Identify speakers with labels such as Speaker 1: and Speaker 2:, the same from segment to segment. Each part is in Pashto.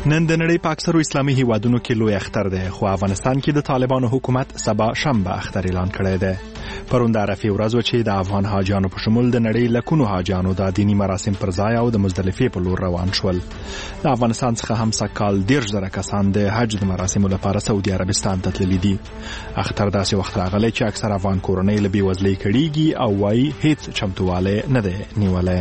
Speaker 1: نن د نړۍ په اکثرو اسلامي هیوادونو کې لوی اختر دی، خو افغانستان کې د طالبانو حکومت سبا شنبه اختر اعلان کړی دی. پرون د عرفې ورځ و چې د افغان حاجیانو په شمول د نړۍ لکونو حاجیانو د دینی مراسم پر ځای او د مزدلفې په لور روان شول. د افغانستان څخه هم سږکال 10,000 کسان د حج د مراسمو لپاره سعودي عربستان ته تللي دي. اختر داسې وخت راغلی چې اکثر افغان کورنۍ له بېوزلۍ کړېږي او وایي هیڅ چمتووالی نه دی نیولی.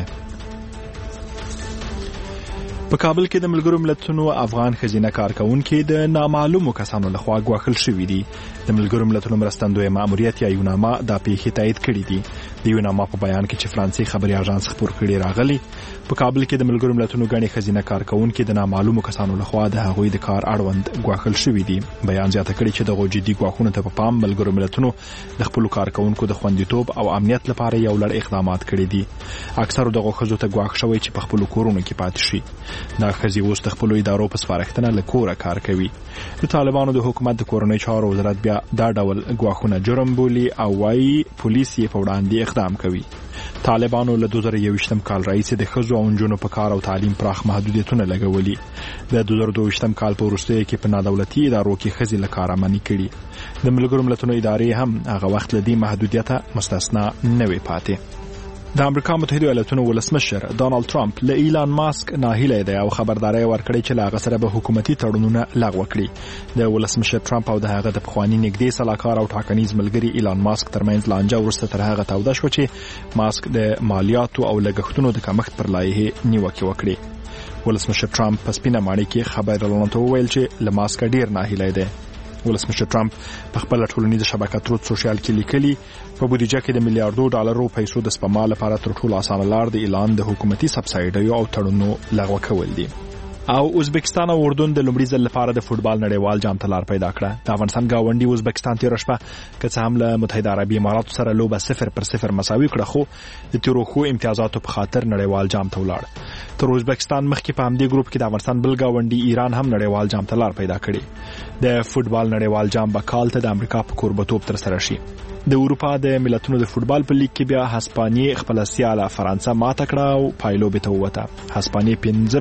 Speaker 1: په کابل کې د ملګرو ملتونو افغان ښځینه کارکوونکي د نامعلومو کسانو لخوا ګواښل شوي دي. د ملګرو ملتونو مرستندوی ماموریت یا یوناما دا پیښې تایید کړي دي. د یوناما په بیان کې چې فرانسې خبري اژانس خپور کړي راغلي، په کابل کې د ملګرو ملتونو ګڼې ښځینه کارکوونکي د نامعلومو کسانو لخوا د هغوی د کار اړوند ګواښل شوي دي. بیان زیاته کړي چې دغو جدي ګواښونو ته په پام ملګرو ملتونو د خپلو کارکوونکو د خوندیتوب او امنیت لپاره یو لړ اقدامات کړي دي. اکثرو دغو ښځو ته ګواښ شوی چې په خپلو کورونو کې پاتې شي. دا ښځې اوس د خپلو ادارو په سپارښتنه له کوره کار کوي. د طالبانو د حکومت د کورنۍ چارو وزارت بیا دا ډول ګواښونه جرم بولي او وایي پولیس یې په وړاندې اقدام کوي. طالبانو له 2021 کال راهیسې د ښځو او نجونو په کار او تعلیم پراخ محدودیتونه لګولي. د 2022 کال په وروستیو کې په نادولتي ادارو کې ښځې له کاره منع کړي. د ملګرو ملتونو ادارې هم هغه وخت له دې محدودیته مستثنا نه وي پاتې. د امریکا متحده ایالاتونو ولسمشر ډانلډ ټرمپ له ایلان ماسک ناهیلی دی او خبرداری ورکړی چې له هغه سره به حکومتي تړونونه لغوه کړي. د ولسمشر ټرمپ او د هغه د پخواني نږدې سلاکار او ټاکنیز ملګري ایلان ماسک ترمنځ لانجه وروسته تر هغه توده شوه چې ماسک د مالیاتو او لګښتونو د کمښت پر لایحې نیوکې وکړي. ولسمشر ټرمپ په سپینه ماڼۍ کې خبريالانو ته وویل چې له ماسک ډیر ناهیلی دی. ولسمشر ټرمپ په خپل ټولنیزه شبکه تروت سوشل کې لیکلي، په بودیجه کې د $1,000,000,000 پیسو د سپما لپاره تر ټولو اسانه لار د اعلان د حکومتي سبسایډیو او تړونونو لغوه کول دي. او ازبکستان او اردن د لومړي ځل لپاره د فوتبال نړیوال جام ته لار پیدا کړه. د افغانستان ګاونډي ازبکستان تیر شپه که څه هم له متحده عربي اماراتو سره لوبه 0-0 مساوي کړه، خو د تیرو خو امتیازاتو په خاطر نړیوال جام ته ولاړ. تر ازبکستان مخکې په همدې ګروپ کې د افغانستان بل ګاونډي ایران هم نړیوال جام ته لار پیدا کړي. د فوتبال نړیوال جام به کال ته د امریکا په کوربتوب تر سره شي. د اروپا د ملتونو د فوتبال په لیګ کې بیا هسپانیې خپل سیاله فرانسه ماته کړه او پایلوبې ته ووته. هسپانیې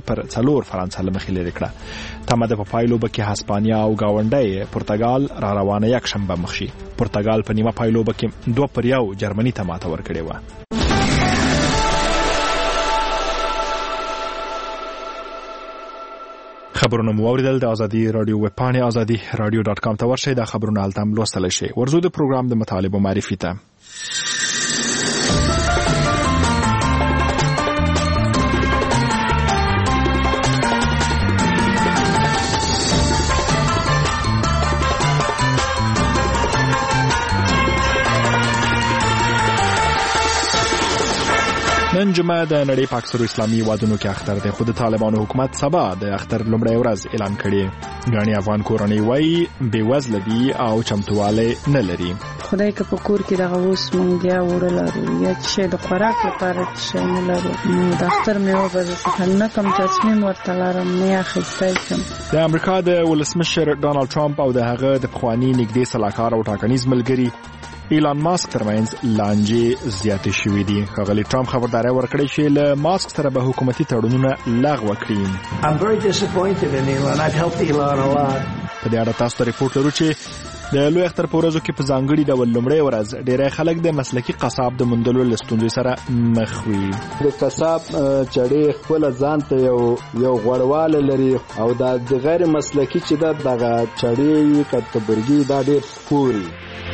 Speaker 1: 5-4 فرانسه له مخې لرې کړه. تمه ده په پایلوبه کې هسپانیا او ګاونډی پرتګال را روانه یک شنبه مخ شي. پرتګال په نیمه پایلوبه کې 2-1 جرمني ته ماته ورکړې وه. خبرونه مو اوریدل. د ازادي رادیو ویب پاڼې ازادي radio.com ته ورشئ. دا خبرونه هلته هم لوستلی شئ. ورزو د پروګرام د مطالبو معرفي ته. نن جمعه د نړۍ په اکثرو اسلامي هیوادونو کې اختر دی، خو د طالبانو حکومت سبا د اختر لومړۍ ورځ اعلان کړي. ګڼې افغان کورنۍ وایي بېوزله دي او چمتووالی نه لري.
Speaker 2: خدای که په کور کې دغه اوس مونږ یا وړه لرو یا چې د خوراک لپاره شی نه لرو، نو د اختر میوه به څه نه کم تصمیم ورته لرم نه اخیستی شم.
Speaker 1: د امریکا د ولسمشر ډانلډ ټرمپ او د هغه د پخواني نږدې سلاکار او ټاکنیز ملګري ایلان ماسک ترمنځ لانجې زیاتې شوې دي. ښاغلي ټرمپ خبرداری ورکړی چې له ماسک سره به حکومتي تړونونه لغوه کړي.
Speaker 3: I'm very disappointed in Elon. I've helped Elon a lot.
Speaker 1: په دې اړه تاسو ته ریپورت لرو چې د لوی اختر په ورځو کې په ځانګړي ډول لومړۍ ورځ ډېری خلک د مسلکي قصاب د موندلو له ستونزې سره مخ وي.
Speaker 4: د قصاب چړې خپل ځان ته یو غوړواله لري او د غیر مسلکي چې دغه چړې کټبرګي دا ډېر سپوري.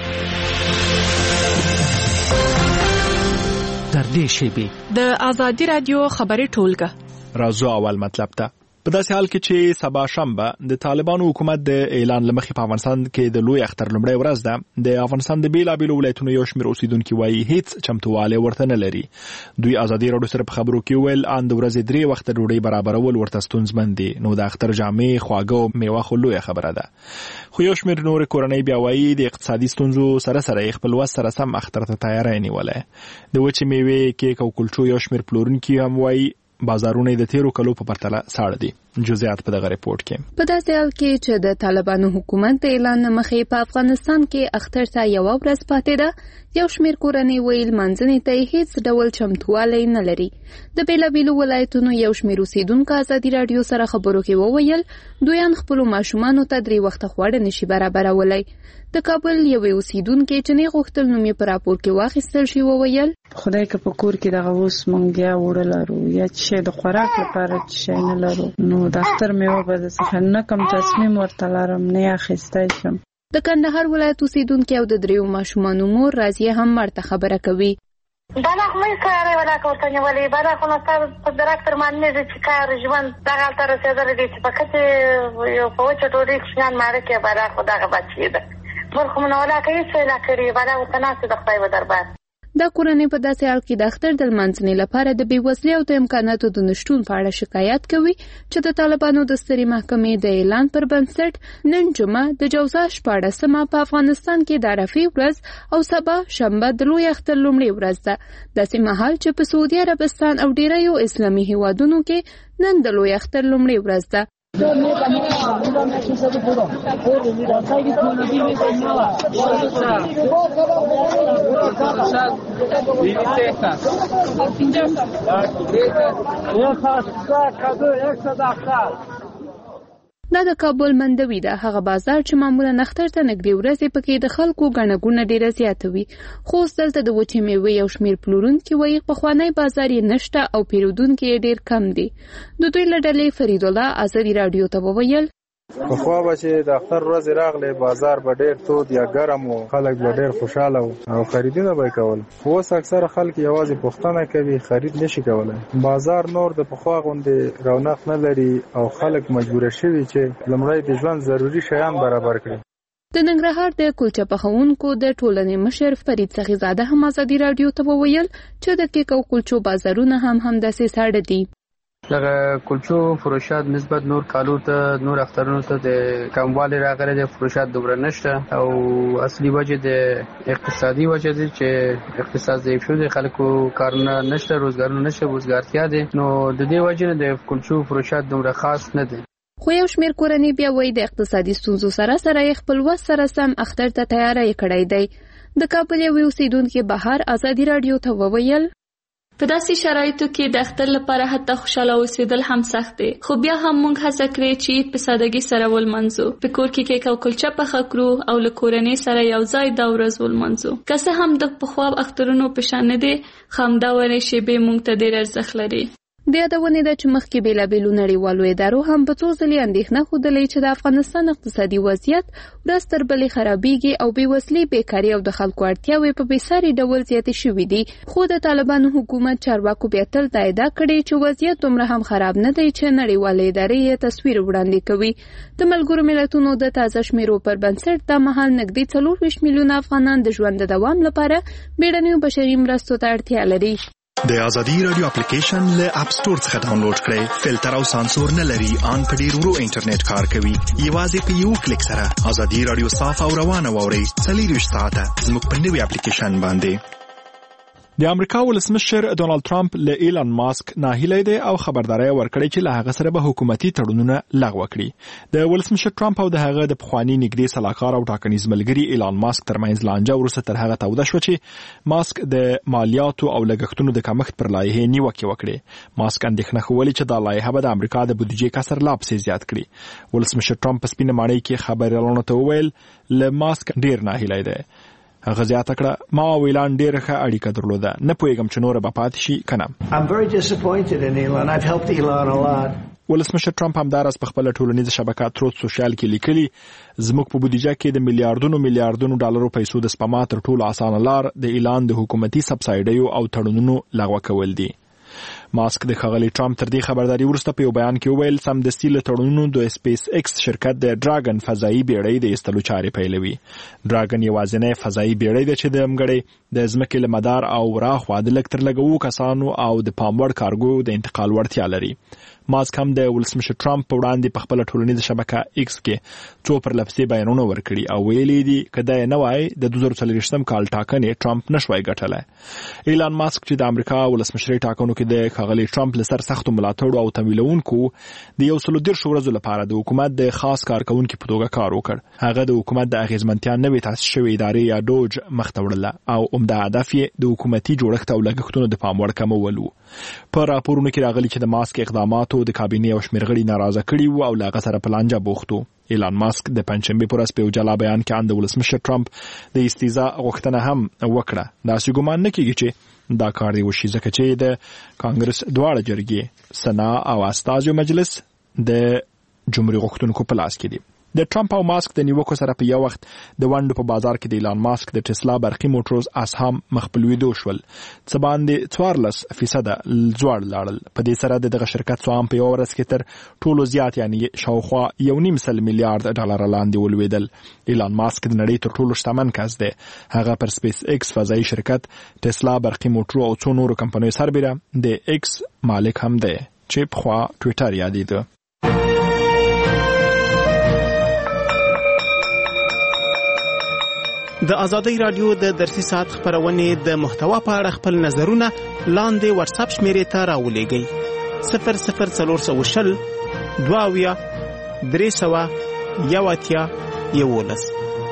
Speaker 5: در دې شیبې
Speaker 6: د ازادي رادیو خبري ټولګه
Speaker 1: راځو اول مطلب ته. په داسې حال کې چې سبا شنبه د طالبانو حکومت د اعلان لمخې په افغانستان کې د لوی اختر لومړۍ ورځ ده، د افغانستان د بیلابیلو ولایتونو یو شمېر اوسیدونکي وایي هیڅ چمتووالی ورته نه لري. دوی ازادي راډیو سره په خبرو کې ویل ان د ورځې 3 وخته ډوډۍ برابرول ورته ستونزمن دي، نو د اختر جامې خواږه او میوه خو لویه خبره ده. خو یو شمېر نور کورنۍ بیا وایي د اقتصادي ستونزو سره سره خپل وس سره سم اختر ته تیاری نیولی. د وچې میوې، کیک او کلچو یو شمېر پلورونکي هم وایي بازارونه د تیرو کلو په پرتله ساړه دي. جزئیات په دغه ریپورت کې.
Speaker 5: په داسې حال کې چې د طالبانو حکومت د اعلان مخې په افغانستان کې اختر ته یو ورځ پاتې ده، یو شمېر کورنۍ ویل منځنۍ ته هیڅ ډول چمتووالی نه لري. د بیلابیلو ولایتونو یو شمېر اوسیدونکو ازادي راډیو سره خبرو کې وویل دویان خپلو ماشومانو ته 3 وخته خواړه نشي برابرولی. د کابل یوې اوسیدونکې چې نه غوښتل نوم یې په راپور کې واخیستل شي وویل
Speaker 2: خدای که په کور کې دغه اوس مونږ بیا وړه لرو یا چې د خوراک لپاره چې نه لرو نو د اختر میوه به څه نه کم تصمیم ورته لرم نه اخیستی شم.
Speaker 5: د کندهار ولایت اوسیدونکې او د 3 ماشومانو مور راضیه هم ورته خبره کوي.
Speaker 7: بالا خو مې کارې ولا کوته نیولې بالا خو نو په ډاکټر باندې چې کار ژوند دغه تر رسیدلې دي چې پکې یو په وچه ټولې ښان ماره کې بالا خو دغه بچی ده ورخه نو ولا کوي څه لا کړی بالا وتناسب د خدای و دربار.
Speaker 5: دا کورنۍ په داسې حال کې د اختر د لمانځنې لپاره د بېوزلۍ او د امکاناتو د نشتون په اړه شکایت کوي چې د طالبانو د سترې محکمې د اعلان پر بنسټ نن جمعه د جوزا 14مه په افغانستان کې د عرفې ورځ او سبا شنبه د لوی اختر لومړۍ ورځ ده. داسې مهال چې په سعودي عربستان او ډیریو اسلامي هیوادونو کې نن د لوی اختر لومړۍ ورځ ده.
Speaker 8: د کابل دا د کابل مندوي ده، هغه بازار چې معمولا اختر ته نږدې ورځې پکې د خلکو ګڼه ګوڼه ډیره زیاته وي. خو دلته د وچې میوې یو شمېر پلورونکي وایي پخوانی بازار یې نشته او پیرودونکي یې ډیر کم دي. د دوی له ډلې فرید الله ازادي راډیو ته وویل
Speaker 9: پخوا به چې د اختر ورځې راغلې بازار به ډېر تود یا ګرم و، خلک به ډېر خوشحاله و او خریدونه به یې کول. اوس اکثره خلک یوازې پوښتنه کوي، خرید نشي کولی. بازار نور د پخوا غوندې رونق نه لري او خلک مجبوره شوي چې لومړی د ژوند ضروري شیان برابر کړي.
Speaker 5: د ننګرهار د کلچه پخونکو د ټولنې مشر فرید سخیزاده هم ازادي راډیو ته وویل چې د کیک او کلچو بازارونه هم همداسې ساړه دي.
Speaker 10: دغه کلچو فروشات نسبت نور کالو ته نور اخترونو ته د کموالی راغلی دی، فروشات دومره نشته او اصلي وجه د اقتصادي وجه دی چې اقتصاد ضعیف شو دی، خلکو کارونه نشته، روزګارونه نشته، وزګارتیا دی، نو د دې وجه نه د کلچو فروشات دومره خاص نه دی.
Speaker 5: خو یو شمېر کورنۍ بیا وایي د اقتصادي ستونزو سره یې خپل وس سره سم اختر ته تیاری کړی دی. د کابل یوې اوسیدونکي بهار ازادي راډیو ته وویل
Speaker 11: په داسې شرایطو کې د اختر لپاره حتی خوشاله اوسېدل هم سخت دی، خو بیا هم موږ هڅه کړې چې په سادګۍ سره ولمانځو، په کور کې کیک او کلچه پخه کړو او له کورنۍ سره یو ځای دا ورځ ولمانځو. که څه هم د پخوا اخترونو په شان نه دی، خو همدا ورې شیبې موږ ته ډېر ارزښت لري.
Speaker 5: د یادونې ده چې مخکې بیلابیلو نړیوالو ادارو هم په څو ځلې اندېښنه ښودلې چې د افغانستان اقتصادي وضعیت ورځ تر بلې خرابېږي او بېوزلي، بیکاري او د خلکو اړتیاوې په بېساري ډول زیاتې شوي دي. خو د طالبانو حکومت چارواکو بیا تل دا ادعا کړې چې وضعیت دومره هم خراب نه دی چې نړیوالې ادارې یې تصویر وړاندې کوي. د ملګرو ملتونو د تازه شمیرو پر بنسټ دا مهال نږدې 24 میلیونه افغانان د ژوند د دوام لپاره بیړنیو بشري مرستو ته اړتیا لري.
Speaker 12: د ازادي رادیو اپلیکیشن له اپ سٹور څخه ډاونلوډ کړئ. فلټر او سانسور نه لري، ان په ډیر ورو انټرنیټ کار کوي. یوازې په یو کلیک سره ازادي رادیو صاف او روانه واورئ. 24 ساعته زموږ په نوي اپلیکیشن باندې.
Speaker 1: د امریکا ولسمشر ډونالد ټرمپ له ایلان ماسک ناهیلی دی او خبرداري ورکړې چې له هغه سره به حکومتي تړونونه لغوه کړي. د ولسمشر ټرمپ او د هغه د پخوانی نږدې سلاکار او ټاکنیز ملګری ایلان ماسک ترمنځ لانجه وروسته تر هغه توده شو چې ماسک د مالیاتو او لګښتونو د کمښت پر لایحه نیوکه وکړي. ماسک اندېښنه ښودلې چې دا لایحه به د امریکا د بودیجې کسر لا پسې زیات کړي. ولسمشر ټرمپ په سپینه ماڼۍ کې خبريالانو ته وویل له ماسک ډیر ناهیلی دی. هغه زیاته کړه ما او ایلان ډیره ښه اړیکه درلوده، نه پوهیږم چې نور به پاتې شي کنه.
Speaker 3: I'm very disappointed in Elon. I've helped Elon a lot.
Speaker 1: ولسمشر ټرمپ همدارس په خپل ټولنیزه شبکه تروت سوشال کې لیکلي زموږ په بودیجه کې د میلیارډونو ډالرو پیسو د سپما تر ټولو اسانه لار د اعلان د حکومتي سبسایډیو او تړونونو لغوه کول دي. ماسک د ښاغلي ټرمپ تر دې خبرداري وروسته په یو بیان کې وویل سمدستي له تړونونو د سپیس ایکس شرکت د ډراګن فضایي بیړۍ د ایستلو چارې پیلوي. ډراګن یوازینی فضایي بیړۍ ده چې د امګړې د ځمکې له مدار او راخوا د لږ تر لږو کسانو او د پاموړ کارګو د انتقال وړتیا لري. ماسک هم د ولسمشر ټرمپ په وړاندې په خپل ټولنیزه شبکه ایکس کې څو پر لفظي بیانونه ورکړي او ویلي دي کدا نه وای د 2024 کال ټاکنې ټرمپ نشوي ګټلای. ایلان ماسک چې د امریکا ولسمشري ټاکنو کې د ښاغلي ټرمپ له سر سختو ملاتړو او تمویلونکو د 130 ورځو لپاره د حکومت د خاص کارکونکو په توګه کار وکړ. هغه د حکومت د اغیزمنتیا نوې تاسیس شوې ادارې یا دوج مخته وړله او عمده هدف یې د حکومتي جوړښت او لګښتونو د پام وړ کمول و. په راپورونو کې راغلي چې د ماسک اقداماتو د کابینې او شمېر غړي ناراضه کړي وو او له هغه سره په لانجه بوخت وو. ایلان ماسک د پنځشنبه پر ورځ په یو جلا بیان کې د ولسمشر ټرمپ د استیزا غوښتنه هم وکړه. داسې ګومان نه کیږي چې دا کار دی وشي ځکه چې د کانګرس دواړه جرګې سنا او استازو مجلس د جمهوریت غوښتونکو په لاس کې دي. د ټرمپ او ماسک د نیوکو سره په یو وخت د ونډو په بازار کې د ایلان ماسک د ټسلا برقي موټروز اسهم مخبلوي شول څه باندې 14% ځوړ لاړل. په دې سره دغه شرکت سهام په یو ورځ کې تر ټولو زیات یعنی شاوخوا 1.5 میلیارډ ډالر لاندې ولوېدل. ایلان ماسک د نړۍ تر ټولو شتمن کس دی. هغه پر سپیس ایکس فضایي شرکت ټسلا برقي موټرو او څو نورو کمپنیو سربېره د ایکس مالک هم دی چې پخوا ټویټر یادېده.
Speaker 13: د ازادۍ رادیو د درسي ساعت خبرونې د محتوا په اړه خپل نظرونه لاندې واتس اپ شمیرې ته راولېږئ 00420 20311.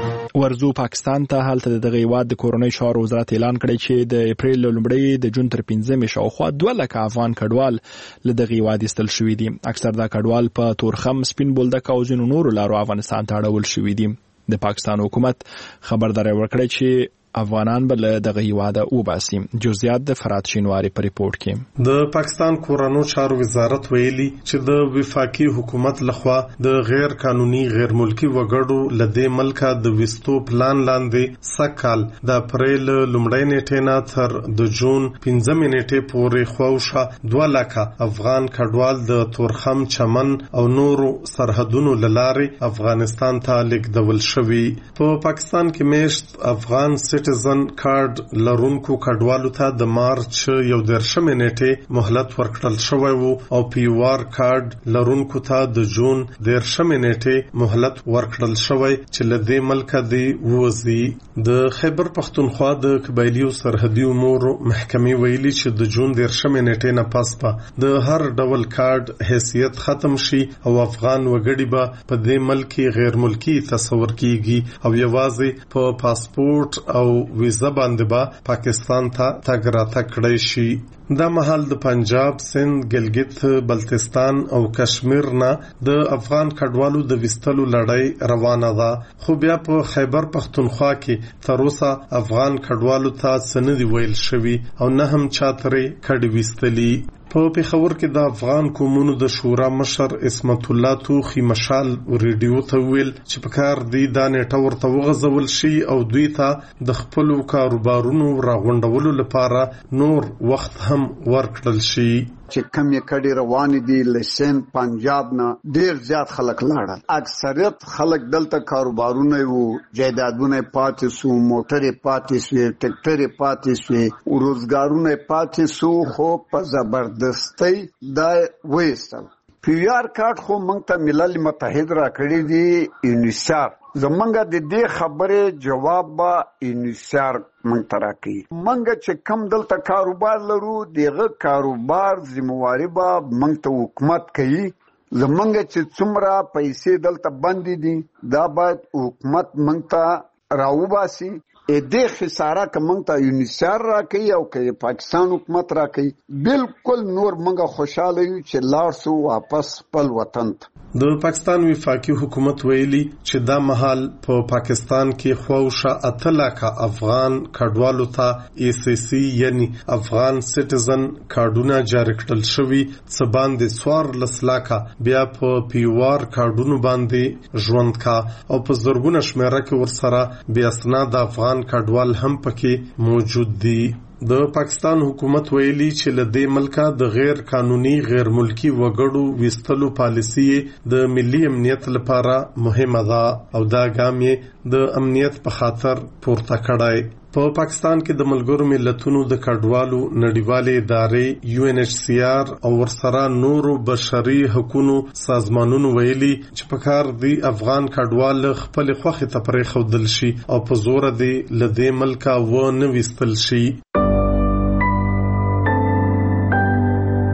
Speaker 1: ورزو پاکستان ته هلته دغه هیواد د کورونی شهر وزارت اعلان کړی چې د اپریل لومړۍ د جون تر 15 شاوخوا 2 لک افغان کډوال له دغه هیواد استل شوې دي. اکثر دا کډوال په تورخم، سپین بولدک او ځینو نورو لارو افغانستان ته اړول شوې دي. د پاکستان حکومت خبرداري ورکړه چې افغانان بل دغه هیواد وباسي. جزئیات د فرات شینواری په ریپورت کې.
Speaker 14: د پاکستان کورونو چارو وزارت ویلي چې د وفاقي حکومت لخوا د غیر قانوني غیر ملکی وګړو لدې ملکه د وستو پلان لاندې سکهال د اپریل لومړۍ نیټې نه تر د جون 15 نیټې پورې خوښه 2 لک افغان کډوال د تورخم، چمن او نورو سرحدونو لارې افغانستان ته لیږدول شوي. په پاکستان کې میشت افغان سټیزن کارت لرونکو کډوالو ته د مارچ 11 نیټې مهلت ورکړل شوی وو او پیوار کارت لرونکو ته د جون 13 نیټې مهلت ورکړل شوی چې لدې ملک دی ووزي. د خیبر پختونخوا د قبایلی سرحدي امور محکمې ویلي چې د جون 13 نیټې نه پس په د هر ډول کارت حیثیت ختم شي او افغان وګړي به په دې ملک غیر ملکی تصور کیږي او یوازې په پاسپورت او ویزا باندې به پاکستان ته تګ راتګ کړی شي. دا مهال د پنجاب، سند، ګلګت بلتستان او کشمیر نه د افغان کډوالو د وستلو لړۍ روانه ده. خو بیا په خیبر پختونخوا کې تر اوسه افغان کډوالو ته څه نه دی ویل شوی او نه هم چاترې کډې وستلي. په پیښور کې د افغان قومونو د شورا مشر اسمت الله توخی مشال ریډیو ته ویل چې په کار دی دا نیټه ورته وغځول شي او دوی ته د خپل کاروبارونو راغونډولو لپاره نور وخت هم ورکړل شي.
Speaker 15: چې کمی کډي روان دي لسن پنجاب نه ډیر زیات خلک لاړل. اکثریت خلک دلته کاروبارونه وو، جایدادونه پاتې سو، موټرې پاتې سو، ټریکټرې پاتې سو، روزګارونه پاتې سو. خو په زبردستی دا وېستل. پیار کارت خو مونږ ته ملل متحد را کړی دی یونیسار. زمونږ د دې خبره جواب با یونیسار مونږ ته راکړي. مونږ چې کم دلته کاروبار لرو دغه کاروبار ذمہواری با مونږ ته حکومت کوي. زمونږ چې څومره پیسې دلته باندې دي دا باید حکومت مونږ ته راوباسي. دې خساره که مونږ ته یونیسار راکړي او که پاکستان حکومت راکړي بالکل نور مونږ خوشاله یو چې لاړ سو واپس خپل وطن ته.
Speaker 14: د پاکستان وفاقي حکومت ویلي چې دا مهال په پاکستان کې خوښه 8 لک افغان کډوالو ته ECC یعنی افغان سټیزن کارډونه جاری کړل شوی څه باندې 14 لک بیا په پیوار کارډونو باندې ژوند کا او په زرګونه شمیره کې ورسره بیا اسناد افغان کډوال هم پکې موجود دي. د پاکستان حکومت ویلي چې لدې ملکه د غیر قانوني غیر ملکی وګړو وستلو پالیسی د ملي امنیت لپاره مهمه ده او دا ګام یې د امنیت په خاطر پورته کړای. په پاکستان کې د ملګرو ملتونو د کډوالو نړیوالې ادارې UNHCR او ورسره نورو بشري حقوقو سازمانونو ویلي چې په کار دی افغان کډوال خپل خوخه ته پرې خودل شي او په زور دی لدې ملکه و نه وستل شي.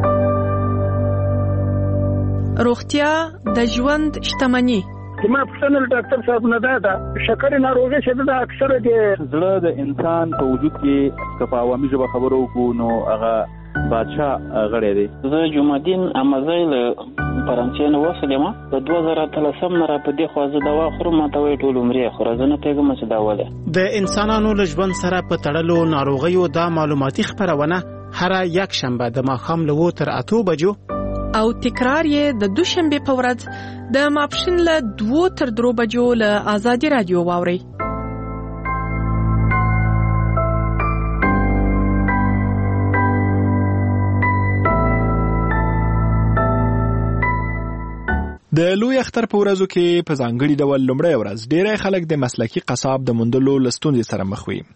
Speaker 6: روغتیا د ژوند شتمني.
Speaker 16: ما پوښتنه له ډاکټر صاحب نه ده شکر ناروغي چې د اکثره د
Speaker 17: زړه د انسان په وجود کې که په عوامي ژبه خبرو وکړو نو هغه بادشاه غړی دی.
Speaker 18: زه جمعدین امازی له فرانسې نه وسلم په 2013 نه را په دې خو زه دوا خورم ماته وایي ټول عمرې خورم زه نه پوهېږم چې دا ولې.
Speaker 13: د انسانانو له ژوند سره په تړلو ناروغیو دا معلوماتي خپرونه هر یک شنبه د ماښام له 7 تر 8 بجو
Speaker 6: او تکرار یې د دوشنبه په ورځ د ماپښین له 2 تر 3 بجو له آزادي رادیو واوري.
Speaker 1: د لوی اختر په ورځو کې په ځانګړي ډول لومړی ورځ ډېری خلک د مسلکي قصاب د موندلو له ستونزې سره مخ وي.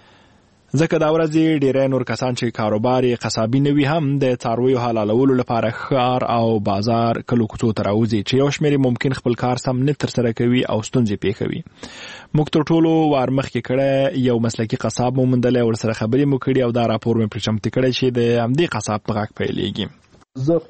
Speaker 1: ځکه دا ورځ ډېری نور کسان چې کاروبار یې قصابي نه وي هم د څارویو حلالولو لپاره ښار او بازار کلو کوڅو ته راوځي چې یو شمېر ممکن خپل کار سم نه ترسره کوي او ستونزې پېښوي. موږ تر ټولو وار مخکې کړی یو مسلکي قصاب مو موندلی ورسره خبرې مو کړي او دا راپور مې پرې چمتو کړی چې د همدې قصاب په غږ پیلېږي.
Speaker 4: زه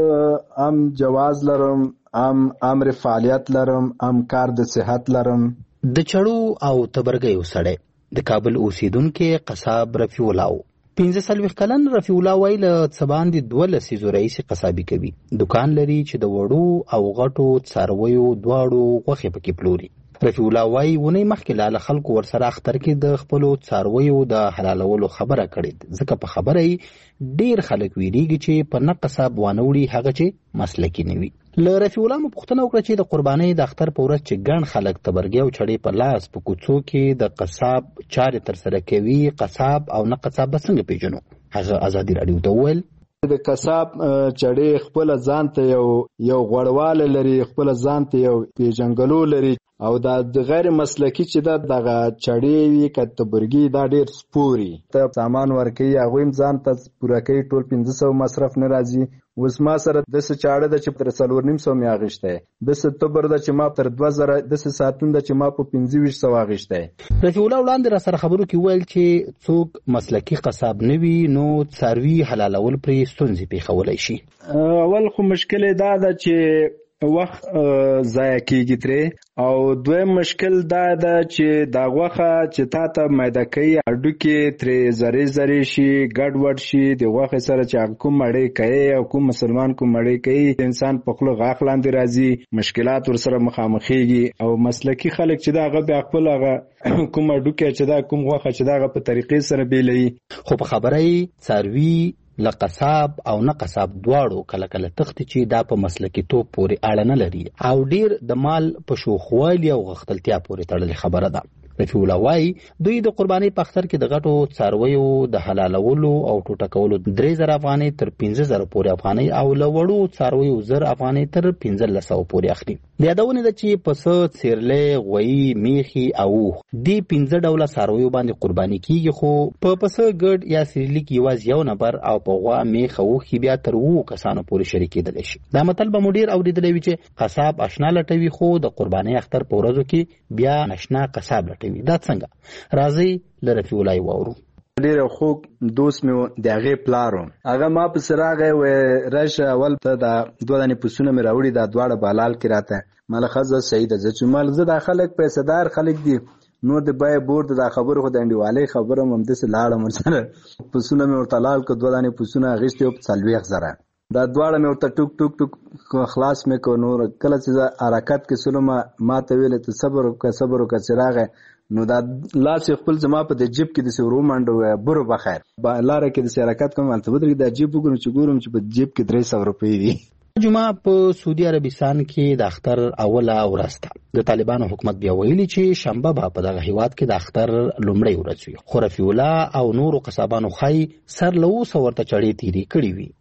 Speaker 4: خپله ام جواز لرم، امر فعالیت لرم، کار د صحت لرم.
Speaker 19: د چړو او تبرګیو سړی د کابل اوسیدونکو قصاب رفیع الله 15 کلن رفیع الله وایي له څبان دي 12 رئیس قصابي کوي. دکان لري چې د وړو او غټو څارویو دواړو غوښې پکې پلوري. رفیع الله وایي ونی مخکې لاله خلکو ورسره اختر کې د خپلو څارویو د حلالولو خبره کړې ځکه په خبره یې ډیر خلک ویریږي چې په نه قصاب وانه وړي هغه چې مسلکي نه وي. له رفیع الله مو پوښتنه وکړه چې د قربانۍ د اختر په ورځ چې ګڼ خلک تبرګي او چړې په لاس په کوڅو کې د قصاب چارې ترسره کوي قصاب او نه قصاب به څنګه پیژنو. هغه آزادي رادیو ته وویل
Speaker 4: د قصاب چړې خپل ځان ته یو غوړواله لري، خپل ځان ته یو پیژنګلو لري او د غیر مسلکي چې دغه چړې وي که تبرګي دا ډیر سپوري ته سامان ورکوي هغوی هم ځان ته پوره کوي ټول 1500 مصرف نه راځي. اوس ما سره داسې چاړه ده چې تر 4,500 مې اخیستی، داسې تبر ده چې ما تر 2000، داسې ساعتون ده چې ما په 2500 اخیستی.
Speaker 19: رفیع الله وړاندې را سره خبرو کې ویل چې څوک مسلکي قصاب نه وي نو څاروي حلالول پرې ستونزې پېښولی شي.
Speaker 4: اول خو مشکل دا ده چې وخت ضایع کیږي ترې او دویم مشکل دا ده چې دا غوښه چې تا ته میده کوي هډوکې ترې زرې شي ګډوډ شي د غوښې سره چې کوم مړۍ کوي او کوم مسلمان کوم مړۍ کوي انسان په خوله غاښ لاندې راځي مشکلات ورسره مخامخېږي او مسلکي خلک چې دا هغه بیا خپل هغه کوم هډوکی چې دا کوم غوښه چې دا هغه په طریقې سره بیلوي.
Speaker 19: خو په خبره یې څاروي له قصاب او نه قصاب دواړو کله کله تختی چې دا په مسلکي توب پورې اړه نه لري او ډیر د مال په شوخوالي او غختلتیا پورې تړلې خبره ده. رفیع الله وایي دوی د قربانۍ په اختر کې د غټو څارویو د حلالولو او ټوټه کولو 3000 افغانۍ تر 15000 پورې افغانۍ او له وړو څارویو 1000 افغانۍ تر 1500 پورې اخلي. د یادونه ده چې پسه، څیرلې، غویي، میخي او دې 15 ډوله څارویو باندې قرباني کیږي خو په پسه ګډ یا سیرلیک یوازې یو نفر او په غوا، میخ او خي بیا تر 2 کسانو پورې شریکېدلی شي. دا متل به مو ډیر اوریدلی وي چې قصاب اشنا لټوي خو د قربانۍ اختر په ورځو کې بیا نشنا قصاب لټوي. دا څنګه؟ راځي له رفیع الله واورو.
Speaker 4: ډیر خوږ دوست مې د هغې پلارو هغه ما پسې راغی وی راشه اول ته دا 2 دانې پسونه مې راوړي دا دواړه بالال کې راته ماله ښځه صحیح ده چې مال زه دا خلک پیسهدار خلک دي نو د بای بورد دا خبره خو د انډیوالۍ خبره هم همداسې لاړم ورسره پسونه مې ورته لال که 2 دانې پسونه اخیستې وه په 40,000 دا دواړه مې ورته ټوک ټوک ټوک خلاص مې کړو. نور کله چې زه حرکت کې سلم ما ته ویلې ته صبر وکړه چې راغی نو دا لاس خپل زما په د جیب کې داسې ورو منډه برو بخیر لاره کې داسې حرکت کوم هلته ودرېږي دا جیب وګورم چې ګورم چې په جیب کې 300 روپۍ دي.
Speaker 19: جمعه په سعودي عربستان کې د اختر اوله ورځ ده. د طالبانو حکومت بیا ویلي چې شنبه به په دغه هیواد کې د اختر لومړۍ ورځ وي خو رفیع الله او نورو قصابانو ښایي سر له اوسه ورته چړې تیرې کړي وي.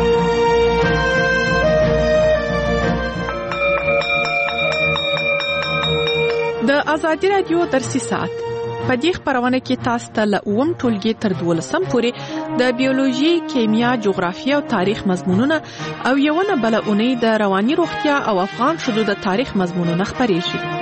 Speaker 6: د آزادي رادیو درسي ساعت په دې خبرونه کې تاسو ته له 9 ټولګي تر 12 پورې د بیولوژي، کیمیا، جغرافیه او تاریخ مضمونونه او یو نه بل اونۍ د رواني روغتیا او افغان شذو د تاریخ مضمونونه خبرې شي.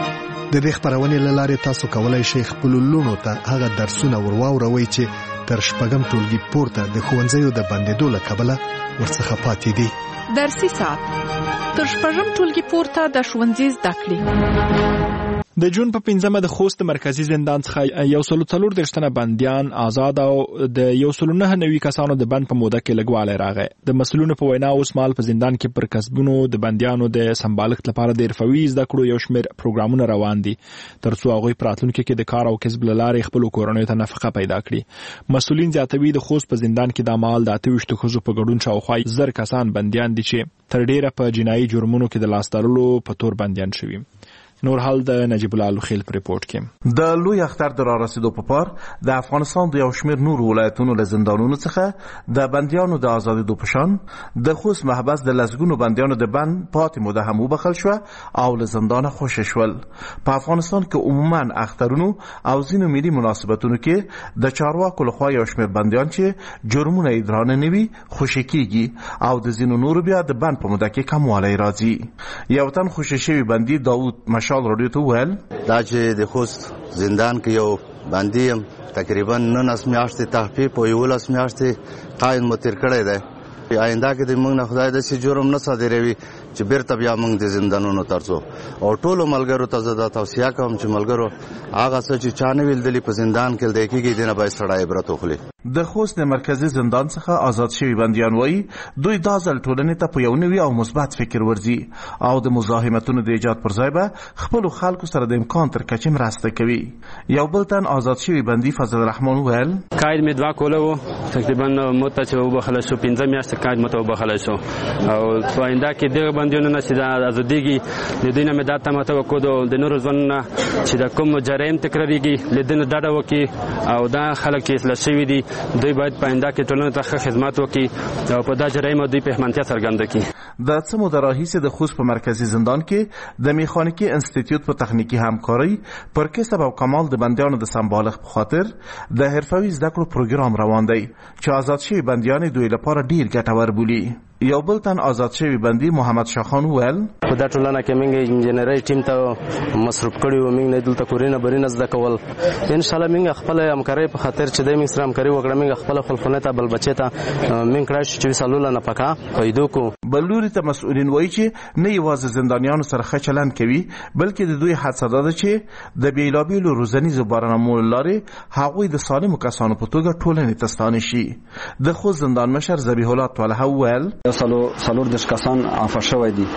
Speaker 12: د دې خبرونې لاره تاسو کولای شئ خپل لونو ته هغه درسونه ورواوروي چې تر شپږم ټولګي پورته د ښوونځیو د بندېدو له کبله ورڅخه پاتې دي.
Speaker 6: درسي ساعت تر شپږم ټولګي پورته د ښوونځي زده کړې.
Speaker 1: د جون په 5مه د خوست مرکزی زندان څخه 140 تنه بنديان آزاد او د 109 کسانو د بند په موده کې لګواله راغی. د مسؤلینو په وینا اوس مال په زندان کې پر کسبونو د بنديانو د سمبالښت لپاره د حرفوي زده کړو یو شمېر پروګرامونه روان دي ترڅو هغه پراتلونکو کې د کار او کسب لارې خپل کورنۍ ته نفقه پیدا کړي. مسؤلین زیاتوي د خوست په زندان کې د مال د 28 خزو په ګډون شاوخوا 1000 کسان بنديان دي چې تر ډیره په جنایي جرمونو کې د لاس تړلو په تور بنديان شوي. نور حال د نجیب الله لوخیل په ریپورت کې.
Speaker 20: د لوی اختر د رارسیدو په پار د افغانستان د یو شمېر نور ولایتونو له زندانونو څخه د بندیانو د آزادېدو په شان د خوست محبس د لسګونو بندیانو د بند پاتې موده هم وبخښل شوه او له زندانه خوشې شول. په افغانستان کې عموما اخترونو او ځینو ملي مناسبتونو کې د چارواکو لخوا یو شمېر بندیان چې جرمونه یې درانه نه وي خوشې کیږي او د ځینو نورو بیا د بند په موده کې کموالی راځي. یو تن خوشې شوي بندي داود شال رادیو ته ویل
Speaker 21: دا چې د خوست زندان کې یو بندي یم تقریبا 19 میاشتې تحقیق او 11 میاشتې قاید مو تیر کړی دی. آینده کې د موږ نه خدای داسې جرم نه صادروي چې بیرته بیا موږ د زندانونو ترڅو او ټولو ملګرو ته زه دا توصیه کوم چې ملګرو هغه څه چې چا نه ویلدلي په زندان کې دی کېږي دې نه باید سړی عبرت واخلي.
Speaker 20: د خوست مرکزی زندان څخه آزاد شوي بندیان وایي دوی دا ځل ټولنې ته په یو نوي او مثبت فکر ورځي او د مزاحمتونو د ایجاد پر ځای به خپلو خلکو سره د امکان تر کچې مرسته کوي. یو بل تن آزاد شوي بندي فضل الرحمن ویل
Speaker 22: قاید مې 2 کوله و تقریبا مته چې وبخله شو 15 میاشتې قاید مته وبخله شو او په آینده کې دغه بندیانو نه چې د ازادیږي د دوی نه مې دا تمه وکړو د نورو ځوانو نه چې د کوم جرایم تکراریږي لیدنه ډاډه وکړي او دا خلک چې اصلاح شوي دي دوی باید په آینده کې ټولنې ته ښه خدمت وکړي او په دا جرایم دوی پهمانتیا څرګنده کړي.
Speaker 20: د څه موده راهیسې د خوست په مرکزی زندان کې د میخانیکي انسټیټیوټ په تخنیکی همکارۍ پر کسب او کمال د بندیانو د سمبالښت په خاطر د حرفوي زده کړو پروګرام روان دی چې آزاد شوي بندیان دوی لپاره ډیر ګټور بولي. یو بل تن آزاد شوی بندي محمد شاخان ویل
Speaker 22: په دا ټولنه کې موږ انجنیري ټیم ته مصروف کړو موږ نه دلته کورینه برینه زده کول ان شاء الله موږ خپل همکاري په خاطر چې د موږ سره همکاري وکړو موږ خپل خلفونه ته بل بچی ته موږ کړای چې سالونه نه پکا پیدا کو.
Speaker 20: بلوري ته مسؤلین وایي چې نه یوازې زندانیانو سره ښه چلند کوي بلکې د دوی حادثه ده چې د بیلابیلو روزنیزو برنامو لارې هغوی د سالمو کسانو په توګه ټولنې ته ستانه شي. د خوست زندان مشر ذبیح الله طلحه ویل
Speaker 23: سلور دش کسان عفو شوی دي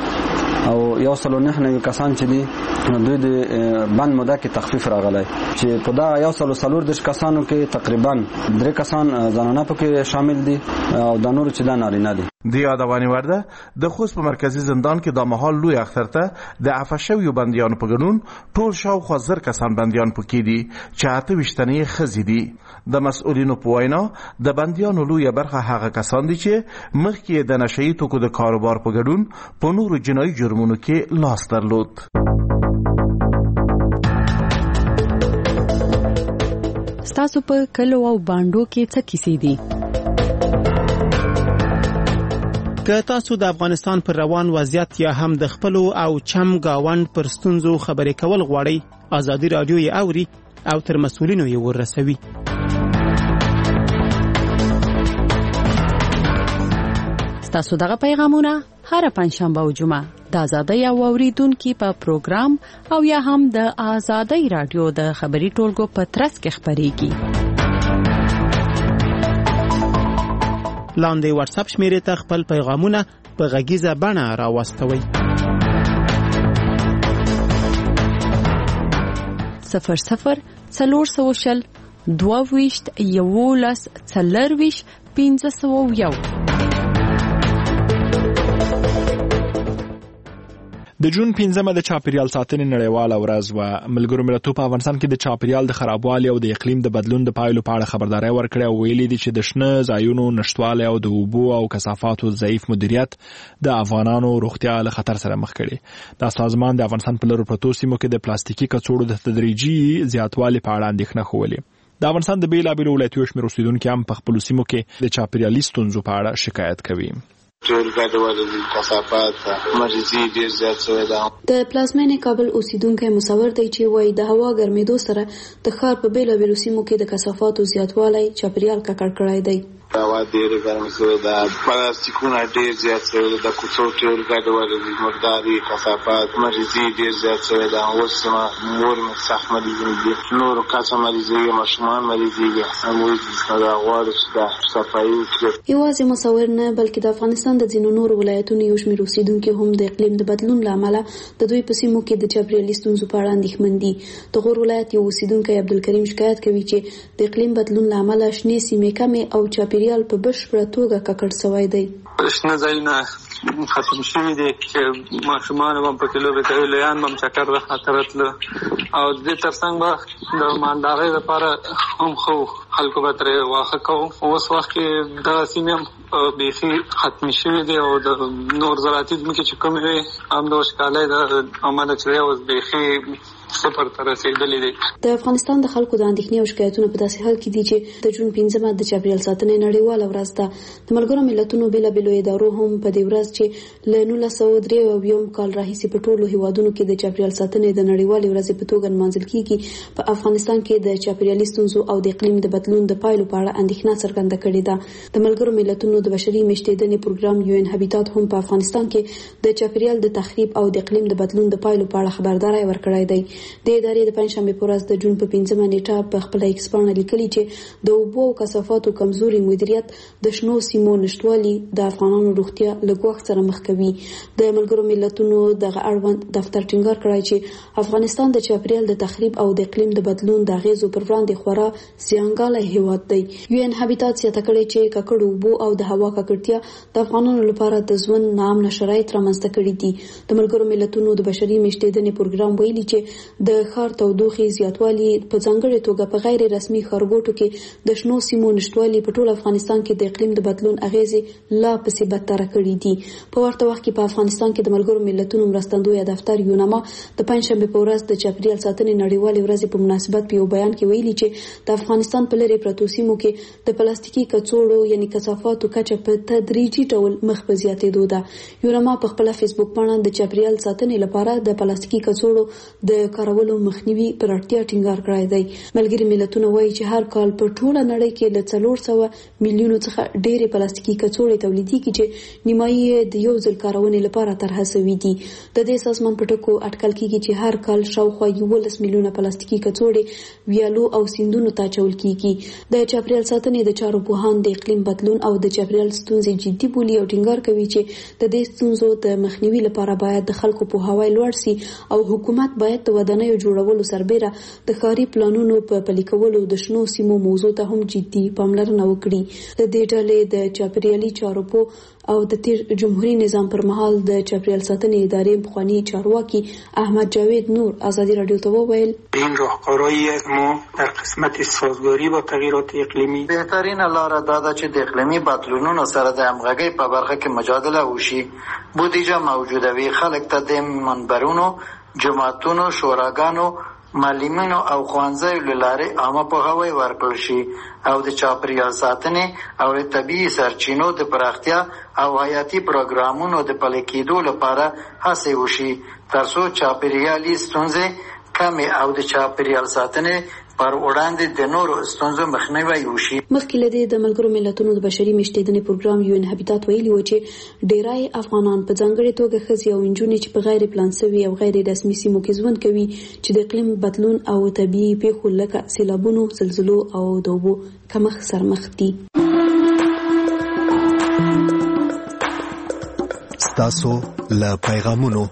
Speaker 23: او یو سلو نه کسان چې دي دوی د بند موده کې تخفیف راغلی چې په دا یو سلور دش کسانو کې تقریبا 3 کسان زنانه پکې شامل دي او د نورو چې دا نارینه دي.
Speaker 20: د یادوانې ورده د خوست په مرکزی زندان کې د مهال لوی اختر ته د عفو شویو بندیانو په ګډون ټول شاوخوا 1000 کسان بندیان پکې دي چې 28 تنې ښځې دي. د مسؤلینو په وینا د بندیانو لویه برخه هغه کسان دي چې مخکې د نشهیي توکو د کاروبار په ګډون په نورو جنایي جرمونو کې لاس درلود.
Speaker 24: ستاسو په کلو او باندو کې څه کیسې دي؟
Speaker 13: که تاسو د افغانستان پر روان وضعیت یا هم د خپل او چم گاوند پر ستونزو خبرې کول غواړئ ازادي رادیو یې اوري او تر مسؤلینو یې ورسوي.
Speaker 24: تاسو دغه پیغامونه هر پنځشنبه او جمعه د ازادۍ او اوریدونکو په پروګرام او یا هم د ازادۍ رادیو د خبري ټولګو په ترڅ کې خبريږي.
Speaker 13: لاندې واتس اپ شمیرې ته خپل پیغامونه په غږیزه بڼه راوستوئ.
Speaker 24: 00 400 22 11 40 501.
Speaker 1: د جون 5مه د چاپیریال ساتنې نړیواله ورځ و. ملګرو ملتونو په افغانستان کې د چاپیریال د خرابوالي او د اقلیم د بدلون د پایلو په اړه خبرداري ورکړه او ویلي دي چې د شنه ځایونو نشټوالی او د اوبو او کثافاتو ضعیف مدیریت د افغانانو روغتیا له خطر سره مخ کړي. دا سازمان د افغانستان په لرو پرتو سیمو کې د پلاستیکي کڅوړو د تدریجي زیاتوالي په اړه اندېښنه ښولې. د افغانستان د بیلابیلو ولایتونو شمېر اوسیدونکو هم په خپلو سیمو کې د چاپیریالي ستونزو په اړه شکایت کوي.
Speaker 2: ټولګه د ولې کثافات مریضي ډیر زیات شوی دا.
Speaker 7: د پلازمینې کابل اوسیدونکو مصور دی چې وایي د هوا ګرمېدو سره د ښار په بیلابیلو سیمو کې د کثافاتو زیاتوالی چاپیریال ککړ کړی دی.
Speaker 2: هوا ډېره ګرمه شوې ده، پلاستیکونه ډېر زیات شوي د کوڅو ټولګه د ولې مرداري کثافات مریضي ډېر زیات شوی ده. اوس مور مې سخت مریض دي، نورو کسه مریضېږي، ماشومان مریضېږي. موږ غواړو چې دا صفایي وکړو.
Speaker 7: یوازې مصور نه بلکې د افغانستان د ځینو نورو ولایتونو یو شمېر اوسیدونکي هم د اقلیم د بدلون له امله د دوی په سیمو کې د چاپیریالي ستونزو په اړه اندېښمن دي. د غور ولایت یو اوسیدونکی عبدالکریم شکایت کوي چې د اقلیم بدلون له امله شنې سیمې کمې او چاپیریال په بشپړه توګه ککړ شوی دی.
Speaker 8: شنه ځایونه ختم شوي دي چې ماشومان هم پکې لوبې کوي، لویان هم چکر د خاطر تلو او د دې ترڅنګ به د مالدارۍ لپاره هم ښه خلکو به ترې واښه کوو. اوس وخت کې دغه سیمې هم بیخي ختمې شوي دي او د نور زراعتي ځمکې چې کومې وي هم د وچکالۍ د امله چې دی اوس بیخي صفر ته رسېدلي دي.
Speaker 7: د افغانستان د خلکو د اندېښنې او شکایتونو په داسې حال کې دي چې د جون 5 د چاپیریال ساتنې نړیواله ورځ ده. د ملګرو ملتونو بیلابیلو ادارو هم په دې ورځ چې له 1993 کال راهیسې په ټولو هیوادونو کې د چاپیریال ساتنې د نړیوالې ورځې په توګه نمانځل کیږي، په افغانستان کې د چاپیریالي ستونزو او د اقلیم د بدلون د پایلو په اړه اندېښنه څرګنده کړې ده. د ملګرو ملتونو د بشري میشتېدنې پروګرام UN هابیتات هم په افغانستان کې د چاپیریال د تخریب او د اقلیم د بدلون د پایلو په اړه خبرداری ورکړی دی. د ادارې د پنځشنبه په ورځ د جون په 5 نیټه په خپل ایکس باندې لیکلي چې د اوبو او کثافاتو کمزوري مدیریت د شنو سیمو نشټوالي د افغانانو روغتیا له ګواښ سره مخ کوي. د ملګرو ملتونو دغه اړوند دفتر ټینګار کړی چې افغانستان د چاپیریال د تخریب او د اقلیم د بدلون د اغیزو پر وړاندې خورا زیانګاله هیواد دی. UN هابیتات زیاته کړې چې ککړ اوبو او د هوا ککړتیا د افغانانو لپاره د ژوند ناامن شرایط رامنځته کړي دي. د ملګرو ملتونو د بشري میشتېدنې پروګرام ویلي چې د ښار تودوخې زیاتوالی په ځانګړې توګه په غیر رسمي ښارګوټو کې د شنو سیمو نشټوالي په ټول افغانستان کې د اقلیم د بدلون اغیزې لا پسې بدتر کړې دي. په ورته وخت کې په افغانستان کې د ملګرو ملتونو مرستندوی دفتر یوناما د پنځشنبه په ورځ د چاپیریال ساتنې نړیوالې ورځې په مناسبت په یو بیان کې ویلي چې د افغانستان په لری پرتو سیمو کې د پلاستیکي کڅوړو یعنی کثافاتو کچه په تدریجي ډول مخ په زیاتېدو ده. یوناما په خپل فیسبوک باندې د چاپیریال ساتنې لپاره د پلاستیکي کڅوړو د کارولو مخنیوي پر اړتیا ټینګار کړی دی. ملګري ملتونه وایي چې هر کال په ټوله نړۍ کې له 400 میلیونو څخه ډېرې پلاستیکي کڅوړې تولیدېږي چې نیمایي د یو ځل کارونې لپاره طرحه شوي دي. د دې سازمان په ټکو اټکل کیږي چې هر کال شاوخوا 11 میلیونه پلاستیکي کڅوړې ویالو او سیندونو ته اچول کیږي. د چاپیریال ساتنې د چارو پوهان د اقلیم بدلون او د چاپیریال ستونزې جدي بولي او ټینګار کوي چې د دې ستونزو د مخنیوي لپاره باید د خلکو پوهاوی لوړ شي او حکومت باید د ودانیو جوړولو سربېره د ښاري پلانونو په پلي کولو د شنو سیمو موضوع ته هم جدي پاملرنه وکړي. د دې ډلې د چاپیریالي چارو او د تیر جمهوریت نظام پر مهال د چاپیریال ساتنې ادارې پخوانی چارواکي احمد جاوید نور آزادی رادیو ته وویل
Speaker 9: این راهکارهایی است ما در قسمت سازگاری با تغییرات اقلیمی
Speaker 25: بهترین لاره دا ده چې د اقلیمي بدلونونو سره د همغږۍ په برخه کې مجادله وشي. بودیجه موجوده وي، خلک ته د منبرونو، جماعتونو، شوراګانو، معلمینو او ښوونځیو له لارې عامه پوهاوی ورکړل شي او د چاپیریال ساتنې او طبیعي سرچینو د پراختیا او حیاتي پروګرامونو د پلي کېدو لپاره هڅې وشي ترڅو چاپیریالي ستونزې کمې او د چاپیریال ساتنې پر وړاندې د نورو ستونزو مخنیوی وشي.
Speaker 7: مخکې له دې د ملګرو ملتونو د بشري میشتېدنې پروګرام UN هابیتات ویلي و چې ډیری افغانان په ځانګړې توګه ښځې او نجونې چې په غیر پلان شوي او غیر رسمي سیمو کې ژوند کوي چې د اقلیم بدلون او طبیعي پیښو لکه سیلابونو، زلزلو او د اوبو کمښت سره مخ دي.
Speaker 12: ستاسو له پیغامونو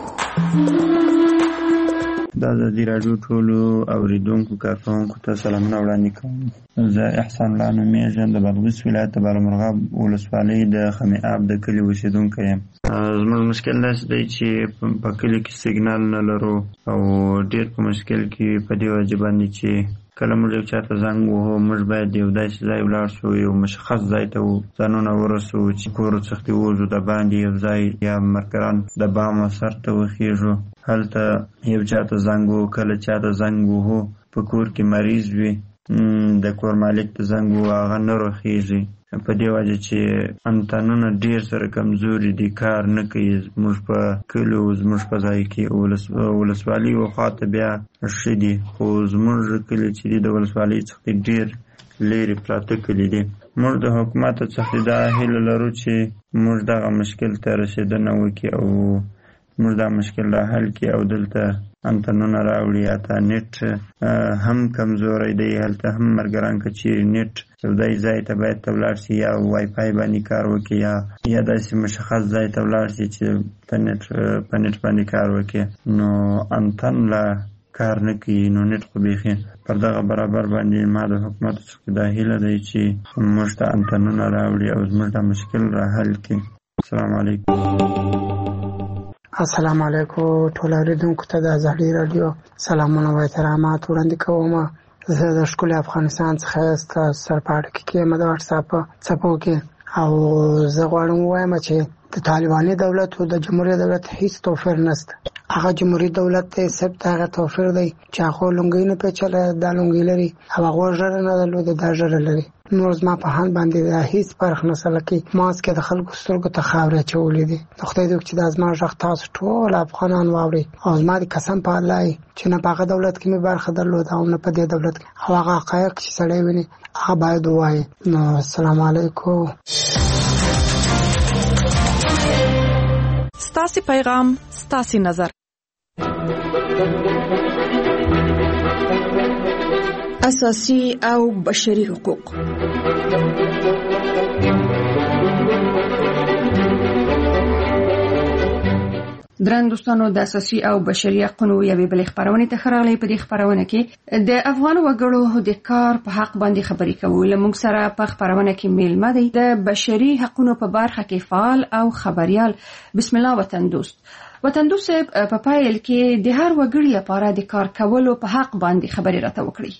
Speaker 26: د ازادي راډیو ټولو اوریدونکو کارکوونکو ته سلامونه وړاندې کوم. زه احسان الله نومیږم، د بادغیس ولایت د بالامرغاب ولسوالۍ د خمی آب د کلي اوسېدونکی یم. زموږ مشکل داسې دی چې په کلي کې سیګنال نه لرو او ډېر په مشکل کې په دې وجه باندې چې کله موږ یو چاته زنګ وهو موږ باید یو داسې ځای ولاړ شو، یو مشخص ځای ته ځانونه ورسو چې کور څخه دې ووځو، د باندې یو ځای یا مرکران د بامه سر ته وخیږو، هلته یو چاته زنګ وهو. کله چاته زنګ وهو په کور کې مریض وي د کور مالک ته زنګ ووهه هغه نه روښېږي په دې وجه چې انتنونه ډېر سره کمزوري دي کار نه کوي زموږ په کلیو زموږ په ځای کې ولسوالي و خواته بیا ښه دي خو زموږ کلي چې دي د ولسوالۍ څخه ډېر لرې پراته کلي دي موږ د حکومت څخه دا هیله لرو چې موږ دغه مشکل ته رسېدنه وکړي او موږ دا مشکل را حل کړي او دلته انتنونه راوړي اته نیټ هم کمزوری دی هلته هم ملګران که چیرې نیټ یو ځای ته باید ته ولاړ شي یا وای فای باندې کار وکړي یا داسې مشخص ځای ته ولاړ شي چې په نیټ باندې کار وکړي نو انتن لا کار نه کوي نو نیټ خو بیخي پر دغه برابر باندې ما د حکومت څخه دا هیله دی چې موږ ته انتنونه راوړي او زموږ دا مشکل را حل کړي. السلام علیکم.
Speaker 3: السلام علیکم ټول اوریدونکو ته د ازادي رادیو سلامونه او احترامات وړاندې کوم. زه د ښکلي افغانستان څخه ستاسو سره په اړیکه کې یم د واتساپ څپو کې او زه غواړم ووایم چې د طالباني دولت او د جمهوریت دولت هیڅ توپیر نشته. هغه جمهوریت دولت ته صرف هغه توپیر دی چې هغه لونګۍ نه پیچله دا لونګۍ لري او هغه ژره نه درلوده دا ژره لري. نور زما په هند باندې دا هیڅ فرق نشته لکه ماسک د خلکو سترګو ته خاورې اچولې دي. د خدای دې چې د زما غږ تاسو ټول افغانان واوري او زما د قسم په الله چې نه په هغه دولت کې مې برخه درلوده او نه په دې دولت کې او هغه حقایق چې سړی ویني هغه باید ووایي. نو السلام علیکم.
Speaker 6: ستاسو پیغام ستاسو نظر. اساسي او بشري حقوق. درنو دوستانو د اساسي او بشري حقوقو یوې بلې خبرونه ته خراغلي. په دې خبرونه کې د افغان وګړو د کار په حق باندې خبرې کوو. لمونږ سره په خبرونه کې میلمه دی د بشري حقوقو په برخه کې فعال او خبريال بسم الله وطن دوست. وطن دوست په پایل کې د هر وګړي لپاره د کار کولو په حق باندې خبرې راته وکړي.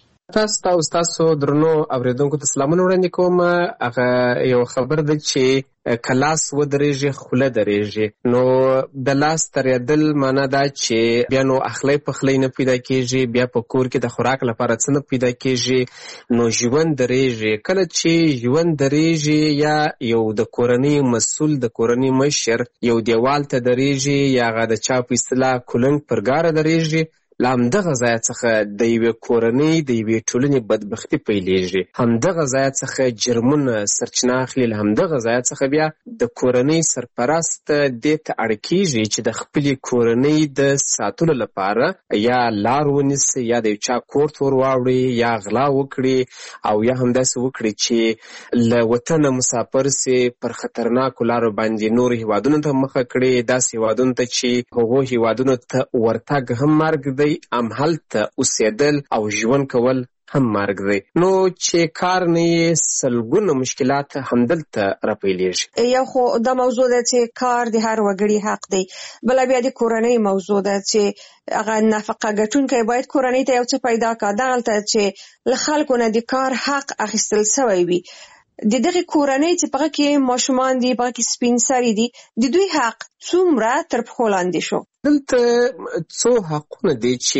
Speaker 5: تاسو درنو اوریدونکو ته سلامونه وړاندې کوم. هغه یو خبر دی چې کلاس ودرېږي خوله درېږي. نو د لاس ترېدل معنا دا چې بیا نو اخلی پخلی نه پیدا کېږي، بیا په کور کې د خوراک لپاره څه نه پیدا کېږي، نو ژوند درېږي. کله چې ژوند درېږي یا یو د کورنۍ مسؤل د کورنۍ مشر یو دیوال ته درېږي یا هغه د چا په اصطلاح کولنګ پر ګاره درېږي، له همدغه ځای څخه د یوې کورنۍ د یوې ټولنې بدبختي پیلېږي. همدغه ځای څخه جرمونه سرچینه اخلي. له همدغه ځای څخه بیا د کورنۍ سرپرست دې ته اړ کېږي چې د خپلې کورنۍ د ساتلو لپاره یا لار ونیسي یا د یو چا کور ته ور واوړي یا غلا وکړي او یا همداسې وکړي چې له وطنه مسافر سي پر خطرناکو لارو باندې نورو هیوادونو ته مخه کړي، داسې هیوادونو ته چې هغو هیوادونو ته ورتګ هم مرګ دی، هم هلته اوسېدل او ژوند کول هم مرګ دی. نو چې کار نه یې سلګونه مشکلات همدلته راپیلېږي.
Speaker 10: یو خو دا موضوع ده چې کار د هر وګړي حق دی، بل بیا د کورنۍ موضوع ده چې هغه نفقه ګټونکی باید کورنۍ ته یو څه پیدا کړي. دغلته چې له خلکو نه د کار حق اخیستل سوی وي، د دغه کورنۍ چې په کې ماشومان دي، په کې سپین سري دي، د دوی حق څومره تر پښو لاندې شو.
Speaker 5: دلته څو حقونه دي چې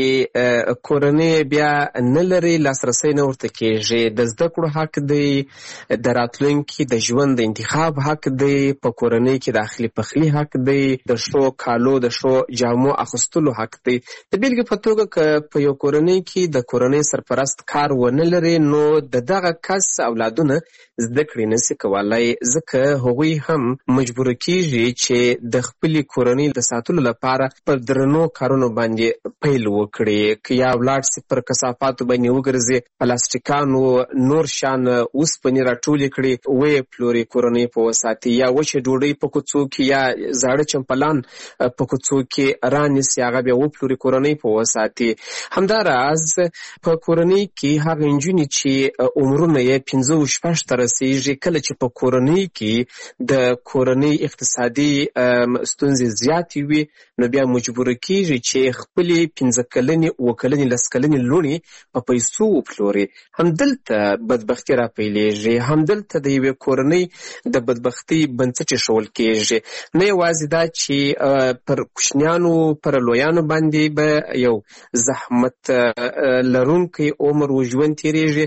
Speaker 5: کورنۍ بیا نه لري، لاسرسی نه ورته کېږي. د زده کړو حق دی، د راتلونکي د ژوند د انتخاب حق دی، په کورنۍ کې د اخلي پخلي حق دی، د ښو کالو د ښو جامو اخیستلو حق دی. د بیلګې په توګه که په یو کورنۍ کې د کورنۍ سرپرست کار ونه لري، نو د دغه کس اولادونه زده کړې نشي کولای، ځکه هغوی هم مجبور کېږي چې د خپلې کورنۍ د ساتلو لپاره پر درنو کارونو باندې پیل وکړي. که یا ولاړ سي پر کثافاتو باندې وګرځي، پلاستیکانو نور شان اوسپنې راټولې کړي ویې پلوري کورنۍ په وساتي، یا وچې ډوډۍ په کوڅو کې یا زاړه چمپلان په کوڅو کې رانیسي، هغه بیا وپلوري کورنۍ په وساتي. همداراز په کورنۍ کې هغه نجونې چې عمرونه یې 15-16 ته رسېږي، کله چې په کورنۍ کې د کورنۍ اقتصادي ستونزې زیاتې وي، نو بیا مجبور کیږي چې خپلې 15 کلنې 7 کلنې 10 کلنې لوڼې په پیسو وپلوري. همدلته بدبختي راپیلېږي، همدلته د یوې کورنۍ د بدبختۍ بنسټ ایښول کیږي. نه یوازې دا چې پر کوچنیانو پر لویانو باندې به یو زحمت لرونکی عمر و ژوند تېرېږي،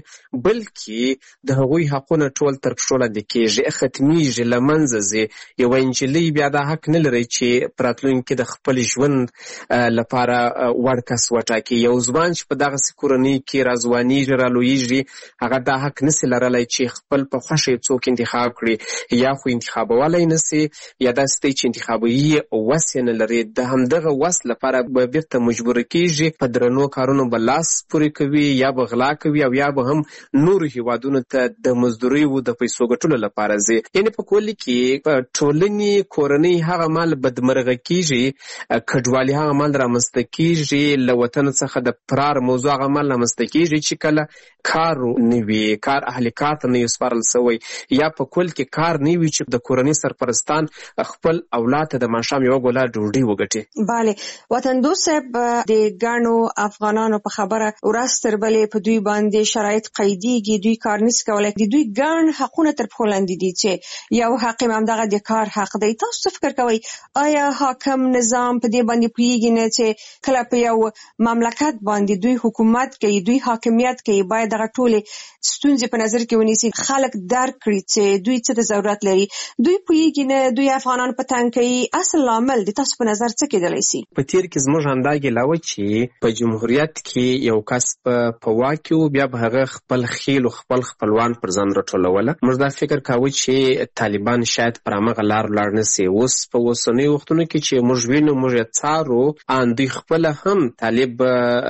Speaker 5: بلکې د هغوی حقونه ټول تر پښو لاندې کیږي، ختمیږي، له منځه ځي. یوه نجلۍ بیا دا حق نه لري چې په راتلونکي د خپل ژوند لپاره وړ کس وټاکي. یو ځوان چې په دغسې کورنۍ کې راځوانېږي رالویږي، هغه دا حق نسي لرلی چې خپل په خوښه یې څوک انتخاب کړي، یا خو انتخابولی نسي، یا داسې دی چې انتخابوي وس یې نه لري. د همدغه وس لپاره به بیرته مجبوره کیږي، په درنو کارونو به لاس پورې کوي، یا به غلا کوي، او یا به هم نورو هیوادونو ته د مزدوریو د پیسو ګټلو لپاره ځي. یعنې په کل کې په ټولنې کورنۍ هغه مال بدمرغه کیږي، کډوالي هغه مال رامنځته کیږي، له وطن څخه د فرار موضوع هغه مال رامنځته کیږي چې کله کار نه وي، کار اهل کار ته نه وي سپارل سوی، یا په کل کې کار نه وي چې د کورنۍ سرپرستان خپل اولاد ته د ماښام یوه ګوله ډوډۍ وګټي.
Speaker 10: بله، وطن دوست صاحب د ګڼو افغانانو په خبره ورځ تر بلې په دوی باندې شرایط قیدیږي، دوی کار نشي کولی، د دوی ګڼ حقونه تر پښو لاندې دي چې یو حق یې همدغه د کار حق دی. تاسو څه فکر کوئ؟ آیا حاکم نظام په دې باندې پوهیږي نه چې کله په یو مملکت باندې دوی حکومت کوي، دوی حاکمیت کوي، باید دغه ټولې ستونزې په نظر کې ونیسي، خلک درک کړي چې دوی څه د ضرورت لري؟ دوی پوهیږي نه، دوی افغانان په تنګ کوي. اصل لامل د تاسو په نظر څه کېدلی شي؟
Speaker 5: په تیر کې زموږ همدا ګیله وه چې په جمهوریت کې یو کس په واک کې و، بیا به هغه خپل خیل او خپل خپلوان پر ځان راټولوله. موږ دا فکر کاوه چې طالبان شاید پر همغه لار ولاړ نه سي. اوس په اوسنیو وختونو کې چې موږ وینو، موږ یې څارو، ان دوی خپله هم طالب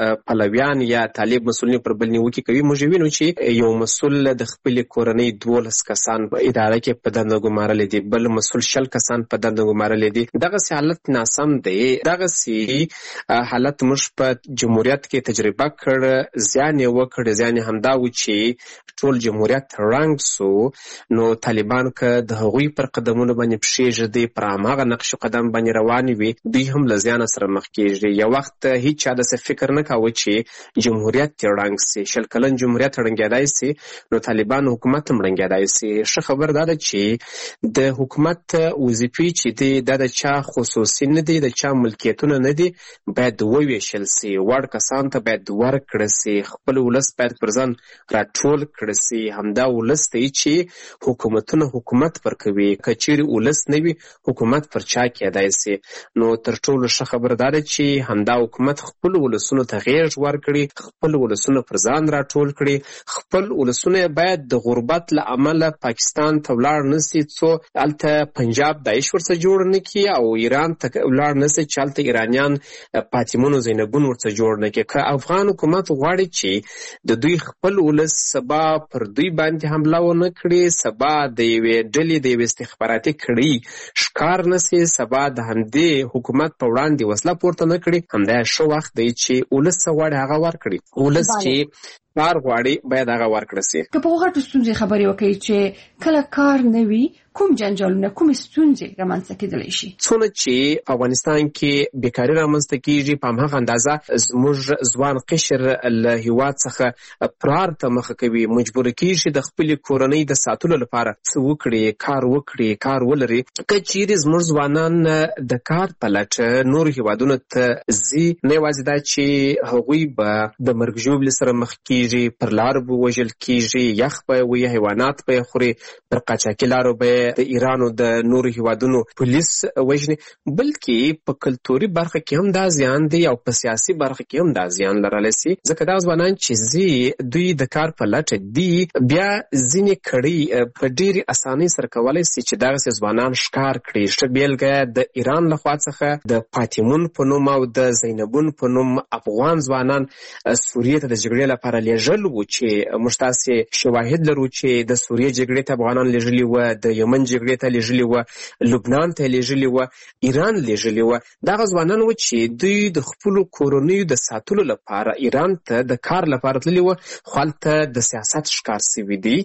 Speaker 5: پلویان یا طالب مسؤلین پر بل نیوکې کوي. موږ وینو چې یو مسؤل د خپلې کورنۍ 12 کسان په اداره کې په دنده ګمارلی دي، بل مسؤل 60 کسان په دنده ګمارلی دي. دغسې حالت ناسم دی. دغسې حالت موږ په جمهوریت کې تجربه کړ، زیان یې وکړ. زیان یې همدا و چې ټول جمهوریت ړنګ سو، نو طالبان که د هغوی پر قدمونو باندې پښې ږدي، پر هماغه نقش قدم باندې روانې وي، دوی هم له زیانه سره مخ کېږي. یو وخت هیڅ چا داسې فکر نه کاوه چې جمهوریت یې ړنګ سي. 20 کلن جمهوریت ړنګېدای سي، نو طالبان حکومت هم ړنګېدای سي. ښه خبر دا ده چې د حکومت وظیفې چې دي دا د چا خصوصي نه دي، د چا ملکیتونه نه دي، باید وویشل سي. وړ کسانو ته باید ورکړه سي، خپل ولس باید پر ځان راټول کړه سي. همدا ولس دی چې حکومتونه حکومت پر کوي. که چیرې ولس نه وي، حکومت پر چا کېدای سي. نو تر ټولو ښه خبر دا ده چې همدا حکومت خپل ولسونو ته غېږ ورکړي، خپل ولسونه پر ځان راټول کړي. خپل ولسونه باید د غربت له امله پاکستان ته ولاړ نه سي، څو هلته پنجاب داعش ورڅخه جوړ نه کړي، او ایران ته ولاړ نه سي چې هلته ایرانیان فاطمون او زینبون ورڅخه جوړ نه کړي. که افغان حکومت غواړي چې د دوی خپل ولس سبا پر دوی باندې حمله ونه کړي، سبا د یوې ډلې د یوې استخباراتي کړۍ ښکار نه سي، سبا د همدې حکومت په وړاندې وسله پورته نه کړي، همدا ښه وخت دی چې ولس څه غواړي هغه ورکړي. ولس چې کار غواړي باید هغه ورکړه سي.
Speaker 6: که په غټو ستونزې خبرې وکړي چې کله کار نه وي، کوم جنجالونه، کوم ستونزې رامنځته کېدلی شي؟
Speaker 5: څونه چې په افغانستان کې بیکاري رامنځته کېږي، په هماغه اندازه زموږ ځوان قشر له هېواد څخه فرار ته مخه کوي، مجبوره کېږي د خپلې کورنۍ د ساتلو لپاره څه وکړي، کار وکړي، کار ولري. که چیرې زموږ ځوانان د کار په لټه نورو هېوادونو ته ځي، نه یوازې دا چې هغوی به د مرګ ژوبلې سره مخ کېږي، پر لارو به وژل کېږي، یخ به یې وي، حیوانات به یې خوري، پر قاچاقي لارو به د ایران او د نورو هیوادونو پولیس وژني، بلکې په کلتوري برخه کې هم دا زیان دی او په سیاسي برخه کې هم دا زیان لرلی سي. ځکه دا ځوانان چې ځي دوی د کار په لټه دي، بیا ځینې کړۍ په ډېرې اسانۍ سره کولی سي چې دغسې ځوانان ښکار کړي. ښه بېلګه د ایران لخوا څخه د فاطمون په نوم او د زینبون په نوم افغان ځوانان سوریې ته د جګړې لپاره لیږل و چې موږ تاسې شواهد لرو چې د سوریې جګړې ته افغانان لیږلي وه، د یمن جګړې ته لیږلي وه، لبنان ته لیږلي وه، ایران لیږلي وه. دغه ځوانان و چې دوی د خپلو کورنیو د ساتلو لپاره ایران ته د کار لپاره تللي وه، خو هلته د سیاست ښکار سوي دي.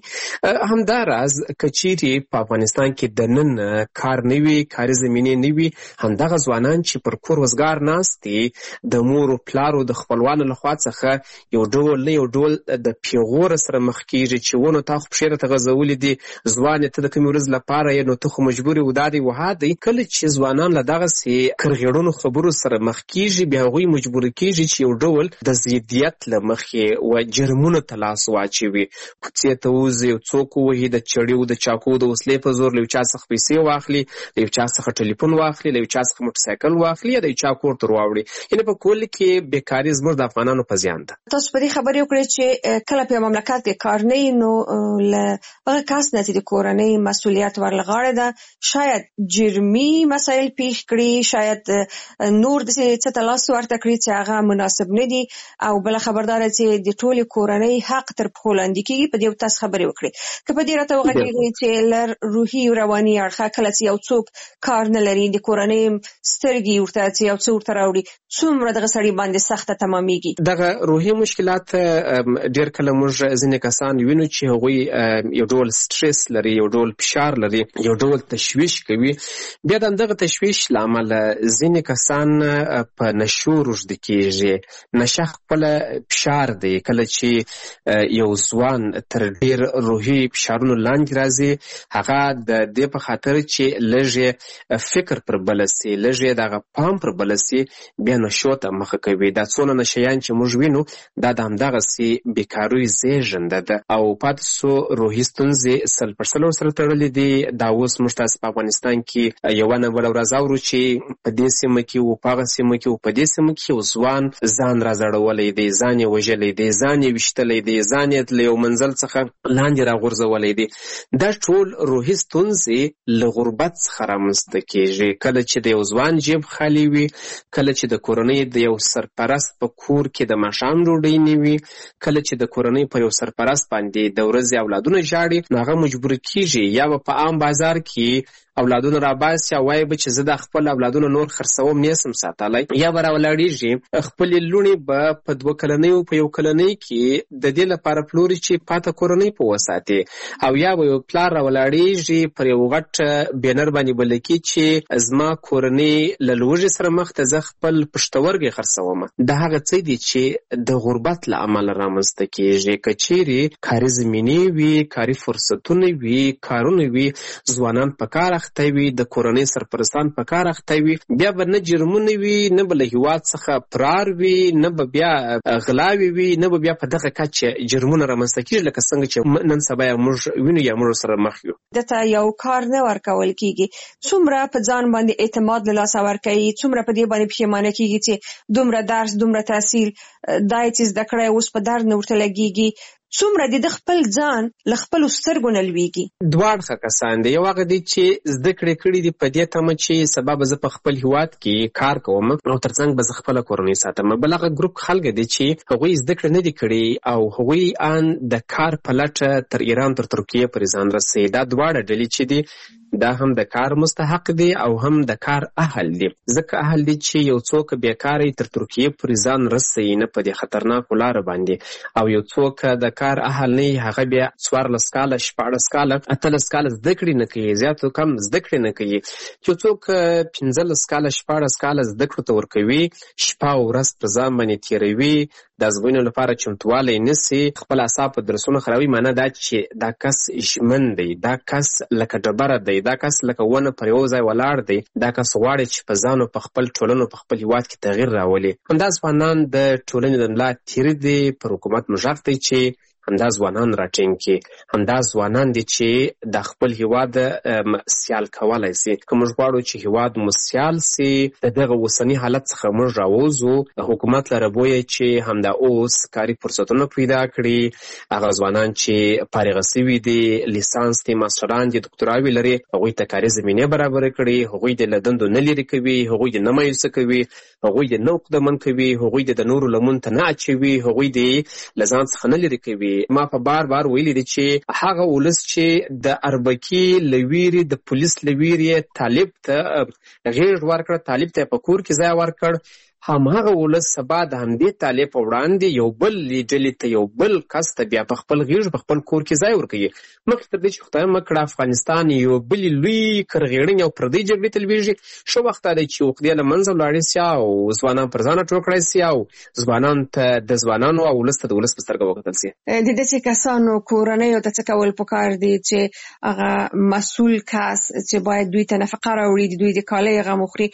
Speaker 5: همداراز که چیرې په افغانستان کې دننه کار نه وي، کاري زمینې نه وي، همدغه ځوانان چې پر کور وزګار ناست دي د مور و پلارو د خپلوانو لخوا څخه یو ډول نه یو ډول د پیغوره سره مخ کېږي چې ونو تا خو پښې راته غځولي دي، ځوانې ته د کومې ورځې لپاره یې نو ته خو مجبور یې دا دی وها دی. کله چې ځوانان له دغسې کرغېړنو خبرو سره مخ کېږي بیا هغوی مجبوره کېږي چې یو ډول د ضدیت له مخې و جرمونو ته لاس واچوي، کوڅې ته ووځي، یو څوک ووهي، د چړیو د چاقو د وسلې په زور له یو چا څخه پیسې واخلي، له یو چا څخه ټلیفون واخلي، له یو چا څخه موټرسایکل واخلي، یا د یو چا کور ته راوړي. یعنې په کل کې بیکاري زموږ د افغانانو په زیان ده.
Speaker 10: تاسو په دې خبرې وکړئ چې کله په مملکت کې کار نه وي نو له هغه کس نه چې د کورنۍ مسؤلیت ورله غاړه ده شاید جرمي مسایل پیښ کړي، شاید نور داسې څه ته لاس ورته کړي چې هغه مناسب نه دي، او بله خبرداره چې د ټولې کورنۍ حق تر پښو لاندې کېږي. په دې تاسو خبرې وکړئ. که په دې راته وغږېږئ چې له روحي او رواني اړخه کله چې یو څوک کار نه لري، د کورنۍ سترګې ورته چې یو څه ورته راوړي، څومره دغه سړي باندې سخته تمامېږي.
Speaker 5: دغه روحي مشکلات ډېر کله موږ ځینې کسان وینو چې هغوی یو ډول سټرس لري، یو ډول فشار لري، یو ډول تشویش کوي. بیا د همدغه تشویش له امله ځینې کسان په نشو روږدي کېږي. نشه خپله فشار دی. کله چې یو ځوان تر ډېر روحي فشارونو لاندې راځي، هغه د دې په خاطر چې لږ فکر پر بله سي، لږ دغه پام پر بله سي، بیا نشو ته مخه کوي. دا څونه نشیان چې موږ وینو دا د همدغسې بیکاریو زېږنده ده او پاتې سو روحي ستونزې 100% سره تړلې دي. دا اوس موږ تاسې په افغانستان کې یوه نه بله ورځ اورو چې په دې سیمه کې و، په هغه سیمه کې و، په دې سیمه کې یو ځوان ځان رازړولی دی، ځان یې وژلی دی، ځان یې ویشتلی دی، ځان یې له یو منزل څخه لاندې راغورځولی دی. دا ټول روحي ستونزې له غربت څخه رامنځته کېږي. کله چې د یو ځوان جیب خالي وي، کله چې د کورنۍ د یو سرپرست په کور کې د ماښام ډوډۍ نه وي، کله چې د کورنۍ په یو سرپرست باندې د ورځې اولادونه ژاړي، نو هغه مجبور کېږي یا به په عام بازار کې اولادونه راباسي او وایي به چې زه د خپل اولادونه نور خرڅوم نیسم ساتلی، یا به راولاړېږي خپلې لوڼې به په 2 کلنۍ او په 1 کلنۍ کې د دې لپاره پلوري چې پاته کورنۍ په وساتي، او یا به یو پلار راولاړېږي پر یو غټ بینر باندې به لیکي چې زما کورنۍ له لوږې سره مخ ته، زه خپل پښتورګی خرڅوم. دا هغه څه دي چې د غربت له امله رامنځته کېږي. که چیرې کاري زمینې وي، کاري فرصتونه وي، کارونه وي، ځوانان په کار اخته وي، د کورنۍ سرپرستان په کار اخته وي، بیا به نه جرمونه وي، نه به له هېواد څخه فرار وي، نه به بیا غلاوې وي، نه به بیا په دغه کچه جرمونه رامنځته کېږي لکه څنګه چې نن سبا یا موږ وینو یا موږ سره مخ یو.
Speaker 10: دته یو کار نه ورکول کېږي، څومره په ځان باندې اعتماد له لاسه ورکوي، څومره په دې باندې پښیمانه کېږي چې دومره درس، دومره تحصیل، دا یې چې زده کړی اوس په درد نه ورته لګېږي، څومره د خپل ځان له خپلو سترګو نه لوېږي.
Speaker 5: دواړه کسان دي. یو هغه دی چې زده کړې کړي دي په دې تمه چې سبا به زه په خپل هېواد کې کار کوم او ترڅنګ به زه خپله کورنۍ ساتم. بل هغه ګروپ خلک دي چې هغوی زده کړې نه دي کړي او هغوی ان د کار په لټه تر ایران تر ترکیې پورې ځان رسوي. دا دواړه ډلې چې دي دا هم د کار مستحق دي او هم د کار اهل دي. ځکه اهل دي چې یو څوک بیکاري تر ترکیې پورې ځان رسوي نه په دې خطرناکو لارو باندې، او یو څوک د کار اهل نه هغه بیا 14 کاله 16 کاله 18 کاله زده کړې نه کوي، زیات کم زده کړې نه کوي. یو څوک 15 کاله 16 کاله زده کړو ته ورکوي، شپه او ورځ په ځان باندې تېروي، د ازموینو لپاره چمتوالی نیسي، خپل اعصاب په درسونو خرابوي. معنا دا چې دا کس ژمن دی، دا کس لکه ډبره دی، دا کس لکه ونه پر یو ځای ولاړ دی، دا کس غواړي چې په ځان او په خپل ټولنو په خپل هېواد کې تغییر راولي. همدا ځوانان د ټولنې د ملا تېر دي، پر حکومت مږغ دی چې همدا ځوانان راټینګ کړي، همدا ځوانان دي چې د خپل هیواد سیال کولی سي. که موږ غواړو چې هیواد مو سیال سي، د دغه اوسني حالت څخه موږ راووځو، حکومت لره بویه چې همدا اوس کاري فرصتونه پیدا کړي. هغه ځوانان چې فارغ سوي دي، لیسانس دي، ماسټران دي، دکتراوې لري، هغوی ته کاري زمینې برابره کړي، هغوی د له دندو نه لرې کوي، هغوی د نه مایوسه کوي، هغوی د نه عقدمن کوي، هغوی د نورو لمون ته نه اچوي، هغوی د له ځان څخه نه لرې کوي. ما په بار ویلي دي چې هغه ولس چې د اربکي له ویرې، د پولیس له ویرې طالب ته غېږ ورکړه، طالب ته په کور کې ځای ورکړ، هماغه ولس سبا د همدې طالب په وړاندې یو بل ډلې ته، یو بل کس ته بیا په خپل غېږ په خپل کور کې ځای ورکوي. مخکې تر دې چې خدای مه کړه افغانستان یو بلې لوی کرغېړنې او پردۍ جګړې ته لویږي، ښه وخت دا دی چې عقدې له منځه ولاړې سي او ځوانان پر ځانه ټول کړی سي او ځوانانو ته د ځوانانو او ولس ته د ولس په سترګه وکتل سي.
Speaker 10: د داسې کسانو کورنیو ته څه کول پکار دي چې هغه مسؤل کس چې باید دوی ته نفقه راوړي، د دوی د کالۍ غم وخوري،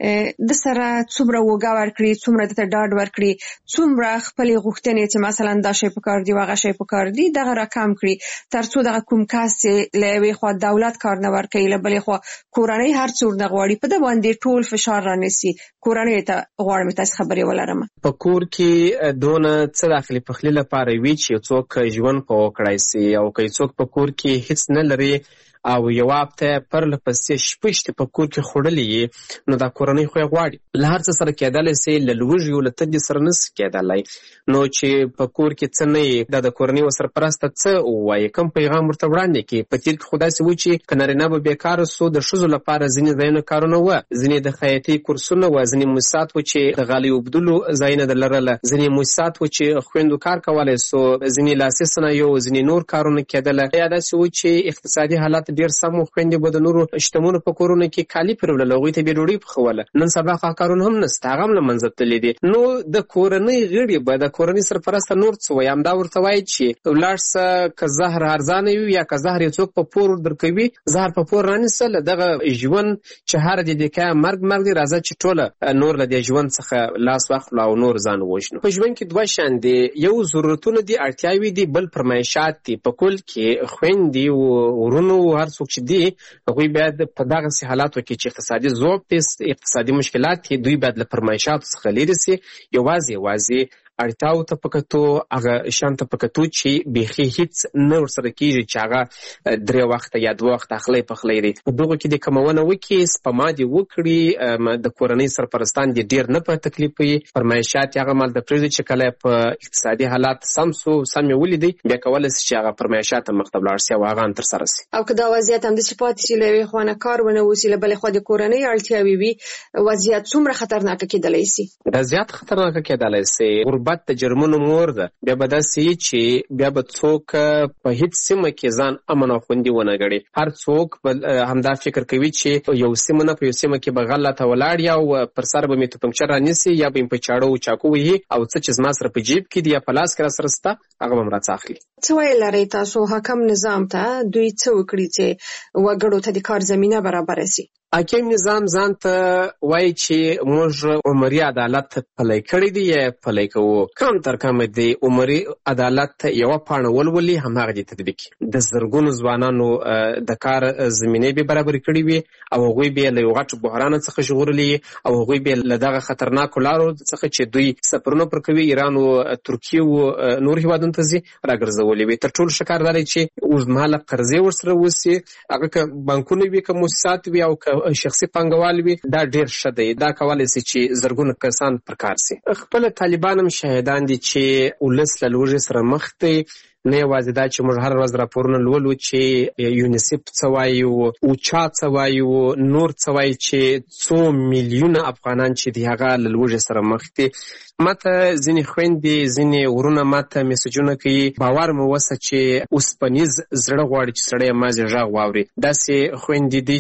Speaker 10: د سره څومره وږه ورکړي، څومره دته ډاډ ورکړي، څومره خپلې غوښتنې چې مثلا دا شی پکار دی هغه شی پکار دی دغه راکم کړي، تر څو دغه کوم کس له یوې خوا دولت کار نه ورکوي، له بلې خوا کورنۍ هر څوک نه غواړي په ده باندې ټول فشار رانیسي. کورنۍ ته غواړم تاسو خبرې ولرم. په
Speaker 5: کور کې دونه څه داخلي پخلي لپاره وي چې څوک ژوند په وکړای سي، او که څوک په کور کې هیڅ نه لري او یو هفته پرله پسې شپه شته په کور کې خوړلې، نو دا کورنۍ خو یې غواړي. له هر څه سره کېدلی سي، له لوږې او له تندې سره نه سي کېدلی. نو چې په کور کې څه نه یي، دا د کورنۍ سرپرسته څه ووایي، کوم پیغام ورته وړاندې کړي. په تېر کې خو داسې و چې که نارینه به بېکاره سو، د ښځو لپاره ځینې ځایونه کارونه وه، ځینې د خیاطۍ کورسونه وه، ځینې موسسات و چې د غالۍ اوبدلو ځایونه د لرله، ځینې موسسات و چې خویندو کار کولی سو، ځینې لاسي صنایع، ځینې نور کارونه کېدله. یا داسې و چې اقتصادي حالت ډېر سم و، خویندې به د نورو شتمنو په کورونو کې کالي پرې وړل، هغوی ته به ډوډۍ پخوله. نن سبا خو کارونه هم نشته، هغه هم له منځه تللي دي. نو د کورنۍ غړي به د کورنۍ سرپرسته نور څه وایي، همدا ورته وایي چې ولاړ شه، که زهر ارزانه وي یا که زهر یې څوک په پور درکوي، زهر په پور رانیسه، له دغه ژوند چې هر دقیقه مرګ دی، راځه چې ټوله نور له دې ژوند څخه لاس واخلو او نور ځان ووژنو. په ژوند کې دوه شیان دي، یو ضرورتونه دي، اړتیاوې دي، بل فرمایشات دي. په کل کې خویندې او ورونو هر څوک چې دي هغوی باید په دغسې حالاتو کې چې اقتصادي ضعف دی، اقتصادي مشکلات دي، دوی باید له فرمایشاتو څخه لرې سي، یوازې اړتیاو ته په کتو، هغه شیانو ته په کتو چې بیخي هیڅ نه ورسره کېږي چې هغه 3 وخته یا 2 وخته اخلی پخلی دی. په دغو کې د کمونه وکړي، سپما دې وکړي، د کورنۍ سرپرستان دې ډېر نه په تکلیف وي، فرمایشات هغه مال د پرېږدي چې کله په اقتصادي حالات سم یې ولیدي، بیا کولی سي چې هغه فرمایشات هم مخته ولاړ سي او هغه هم ترسره سي.
Speaker 10: او که دا وضعیت همداسې پاتې شي، له یوې خوا نه کار ونه وسي، له بلې خوا د کورنۍ اړتیاوې وي، وضعیت څومره خطرناکه کېدلی سي؟ دا
Speaker 5: زیات خطرناکه کېدلی سي. غربت د جرمونو مور ده. بیا به داسې وي چې بیا به څوک په هیڅ سیمه کې ځان امن او خوندي ونه ګڼي. هر څوک همدا فکر کوي چې یو سیمه نه په یو سیمه کې به غلطه ولاړ یا او پر سر به مې توپنچر رانیسي، یا به مې په چاړه او چاقو وهي، او څه چې زما سره په جیب کې دي یا په لاس کې راسره شته هغه به م راڅخه اخلي.
Speaker 10: څه ویل لرئ تاسو حاکم نظام ته، دوی څه وکړي چې وګړو ته د کار زمینه برابره سي؟
Speaker 5: حاکم نظام ځان ته وایي چې موږ عمري عدالت پلی کړی دی یا پلی کوو. کم تر کمه دی عمري عدالت یوه پاڼه ولولي، هماغه دې تطبیق کړي. د زرګونو ځوانانو د کار زمینې به برابرې کړي وي، او هغوی به له یو غټ بحران څخه ژغورلي، او هغوی به له دغه خطرناکو لارو څخه چې دوی سفرونه پر کوي، ایران او ترکیې او نور هېوادونو ته ځي، راګرځولي وي. تر ټولو ښه کار دا دی چې اوږدمهاله قرضې ورسره وسي، هغه که بانکونه وي، که موسسات وي، او که شخصي پانګوال وي، دا ډېر ښه دی. دا کولی سي چې زرګونه کسان پر کار سي. خپله طالبان هم شاهدان دي چې ولس له لوږې سره مخ دی. نه یوازې دا چې موږ هر ورځ راپورونه لولو چې یونیسف څه وایي، اوچا څه وایي، نور څه وایي، چې څو میلیونه افغانان چې دي هغه له لوږې سره مخ دي. ماته ځینې خویندې، ځینې ورونه ماته میسجونه کوي، باور مې وسه چې اوسپنیز زړه غواړي چې سړی یې مازې غږ واوري. داسې خویندې دي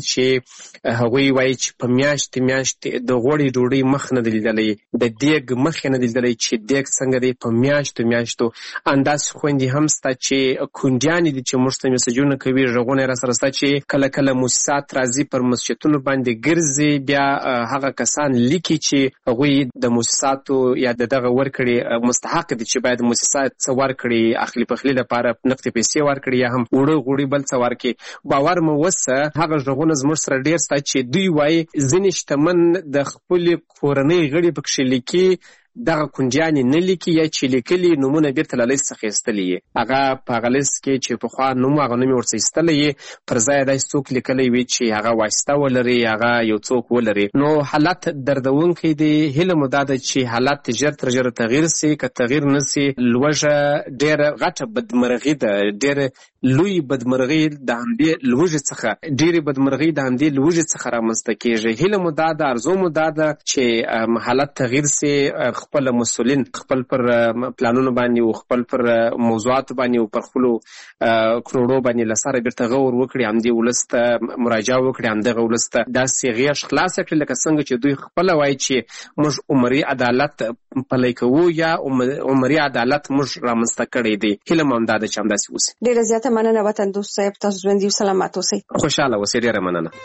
Speaker 5: چې هغوی وایي چې په میاشتې د غوړې ډوډۍ مخ نه دی لیدلی، د دیګ مخ یې نه دی لیدلی چې دیګ څنګه دی. په میاشتو انداسې خویندې هم سته چې کونډیانې دي چې موږ ته میسجونه کوي، غږونه یې راسره سته چې کله موسسات راځي پر مسجدونو باندې ګرځي، بیا هغه کسان لیکي چې هغوی د موسساتو یا دغه ورکړي مستحق دي چې باید مؤسسات څه ورکړي، اخلي پخلي لپاره نقد پیسې ورکړي یا هم وړو غوړي بل څه ورکړي. باور مو وسه هغه ژغونه زموږ سره ډېر سته چې دوی وایي ځینې شتمن د خپلې کورنۍ غړي پکښې لیکي، دغه کونجیانې نه لیکي یا چې لیکلي نومونه بیرته له لیست څخه ایستلی یې. هغه په هغه لیست کې چې پخوا نوم هغه نوم یې ورڅخه ایستلی یې، پر ځای یې داسې څوک لیکلی وي چې هغه واسطه ولري، هغه یو څوک ولري. نو حالت دردونکی دی. هیله مو دا ده چې حالت ژر تر ژره تغییر سي. که تغییر نه سي، لوږه ډېره غټه بدمرغي ده، ډېره لوی بدمرغي د همدې لوږې څخه، ډېرې بدمرغي د همدې لوږې څخه رامنځته کېږي. هیله مو دا ده، ارزو مو دا ده چې حالت تغییر سي، خپل مسؤلین خپل پر پلانونو باندې او خپل پر موضوعاتو باندې او پر خپلو کروڑو باندې لساره بیرته غور وکړي، همدې ولس ته مراجعه وکړي، همدغه ولس ته داسې غیږ خلاصه کړي لکه څنګه چې دوی خپله وایي چې موږ عمري عدالت پلی کوو یا عمري عدالت موږ رامنځته کړی دی. هیله مو همدا ده چې همداسې وسي.
Speaker 10: ډېره زیاته مننه وطن دوست صاحب، تاسو ژوندي او سلامت اوسئ.
Speaker 5: خوشحاله اوسئ. ډېره مننه.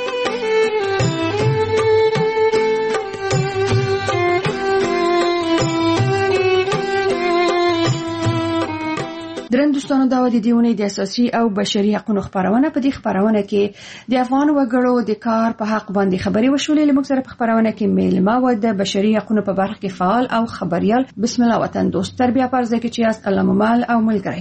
Speaker 6: درن دوستانو، دا د دې اونۍ د اساسي او بشري حقوقو خبرونه. په دې خبرونه کې د افغان وګړو د کار په حق باندې خبري وشولې. لموږ سره په خبرونه کې میلمه و د بشري حقوقو په برخه کې فعال او خبريال. بسم الله وطن دوست. تربیه پرځه کې چې یاست الله ممال او ملګری.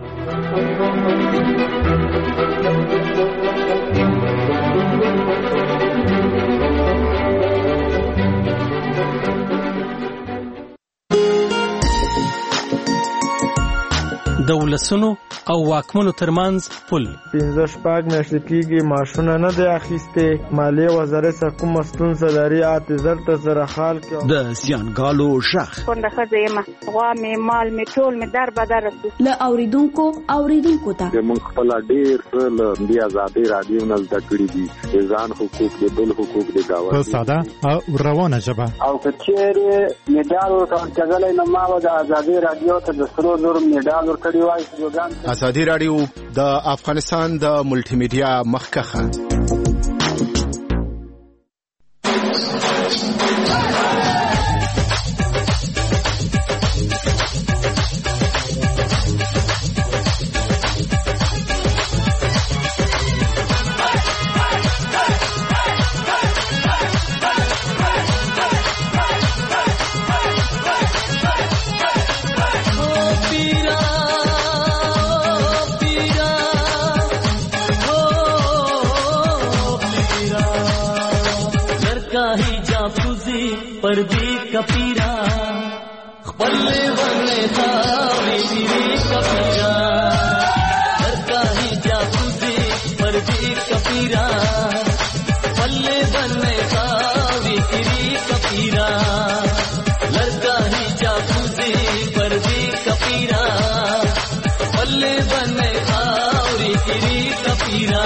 Speaker 11: د ولسونو او واکمنو ترمنځ پل
Speaker 14: 15 میاشتې کېږي ماشونه نه دی اخیستې. مالیې وزارت څخه کومه ستونزه لري، اعتذار ته سره حال کې
Speaker 15: د زیانګالو ژغ
Speaker 16: کونډه ښځه یم، غوا مې مال مې ټول مې در بدر
Speaker 7: له اوریدونکو ته
Speaker 17: موږ خپل ډېر څه له دې ازادۍ راډیو نه زده کړي دي، د ځان حقوق، د بل حقوق، د ګاونډي
Speaker 1: په ساده او روانه ژبه.
Speaker 17: او که چېرې میډال ورکول کېدلی نو ما به د ازادۍ راډیو ته د سرو زرو میډال ورکړی وای.
Speaker 18: ازادي راډیو د افغانستان د ملټي میډیا مخکخه.
Speaker 27: पर्दी कपीरा खपले बने था मेरी कपीरा लड़का ही जासूसी पर्दी कपीरा पल्ले बने था मेरी कपीरा लड़का ही जासूसी पर्दी कपीरा पल्ले बने था मेरी कपीरा.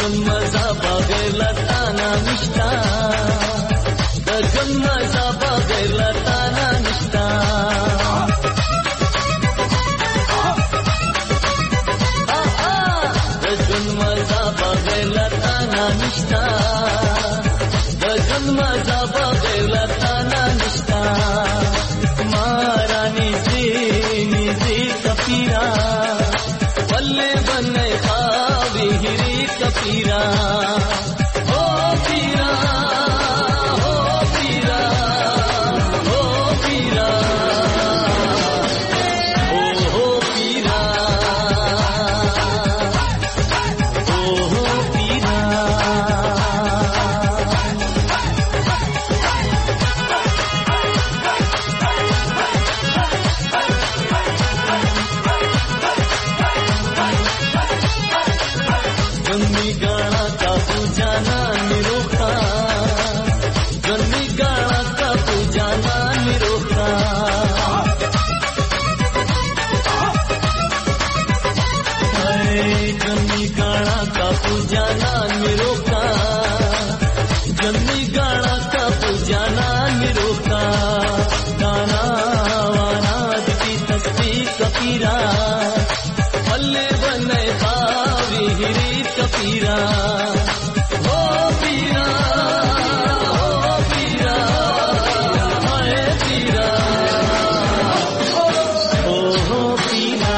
Speaker 27: ژوند مزه بغیر له تانه نشته د ژوند مزه بغیر له تانه نشته د ژوند مزه بغیر له تانه نشته د ژوند مزه بغیر له تانه نشته مارانی زی کفیرا ولې بنې خاوي هري کفیرا او پیرا او پیرا او پیرا او پیرا او پیرا गन्नी गाना का पूजाना निरोखा गन्नी गाना का पूजाना निरोखा गन्नी गाना का पूजाना निरोखा गन्नी गाना का पूजाना निरोखा गाना वाना की तस्ती कपीरा पल्ले बने खावी हिरी कपीरा ओ पीरा ओ पीरा हाय पीरा ओ पीरा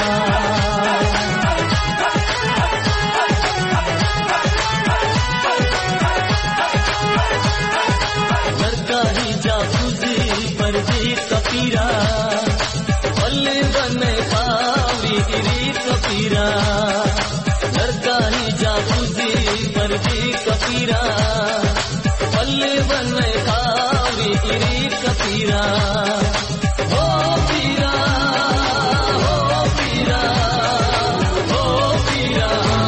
Speaker 27: लड़का ही जासूसी पर भी कपीरा पल्ले बने खावी हिरी कपीरा लड़का ही जासूसी पर भी कपीरा पल्ले बने खावी हिरी कपीरा ओ पीरा ओ पीरा ओ पीरा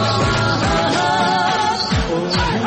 Speaker 27: ओ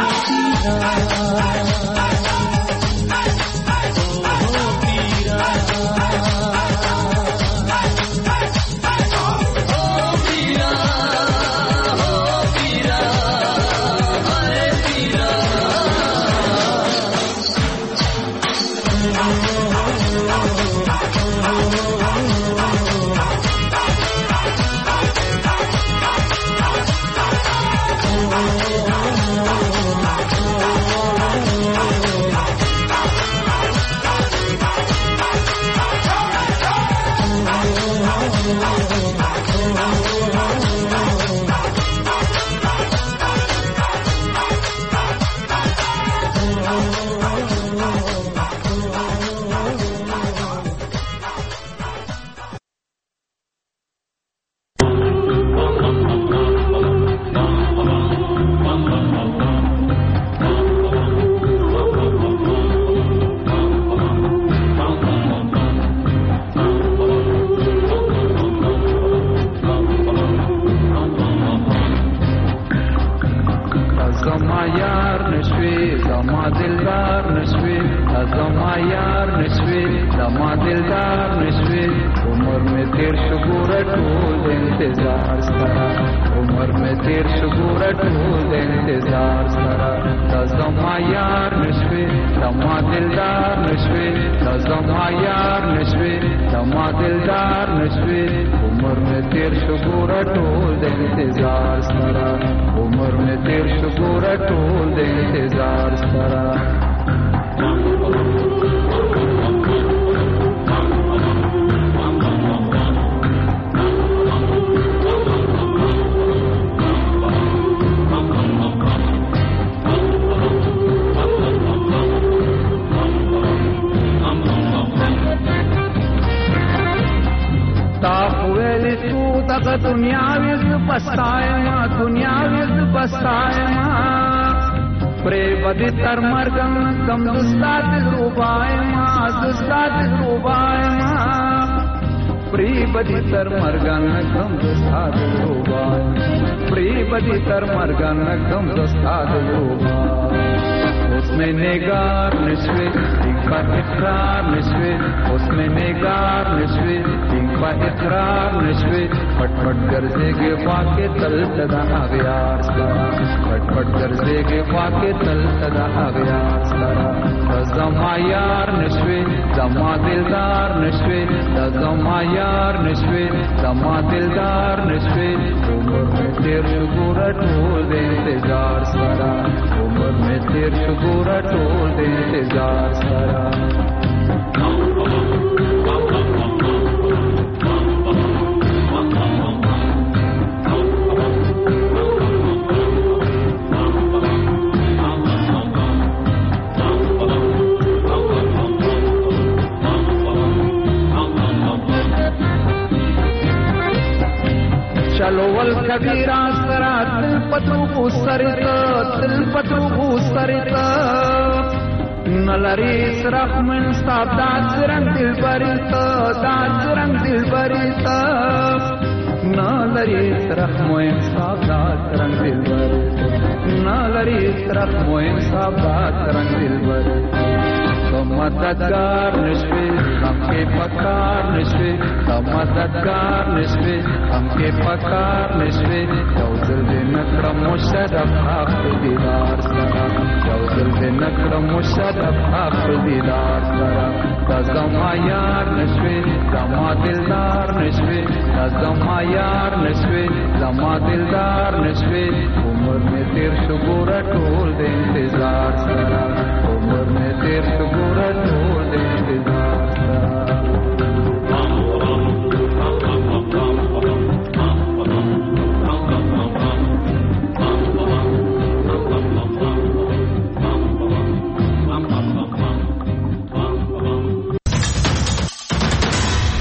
Speaker 4: उसमें नेगार निश्वे, इनका इकरार निश्वे, उसमें नेगार निश्वे, په اقرار نشوي پټ پټ ګرځېږي خوا کې تل د اغیار سره پټ پټ ګرځېږي خوا کې تل د اغیار سره زما یار نشوي زما دلدار نشوي زما یار نشوي زما دلدار نشوي عمر میں تیر شو ګوره ټول د انتظار سره عمر میں تیر شو ګوره ټول د انتظار سره چلو والکبیرہ سرا تل پتو سرتا نلری سرخ من صاحب داسرنگ دل بریتا نلری سرخ موین صاحب داسرنگ دل بریتا نلری سرخ موین صاحب داسرنگ دل بریتا مددگار نشوي هم کې پکار نشوي مددگار نشوي هم کې پکار نشوي یو ځل دې نکړم مشرف حق دیدار سره یو ځل دې نکړم مشرف حق دیدار سره زما یار نشوي زما دلدار نشوي زما یار نشوي زما دلدار نشوي عمر میں تیر شو ګوره ټول د انتظار سره عمر میں تیر شو ګوره ټول د انتظار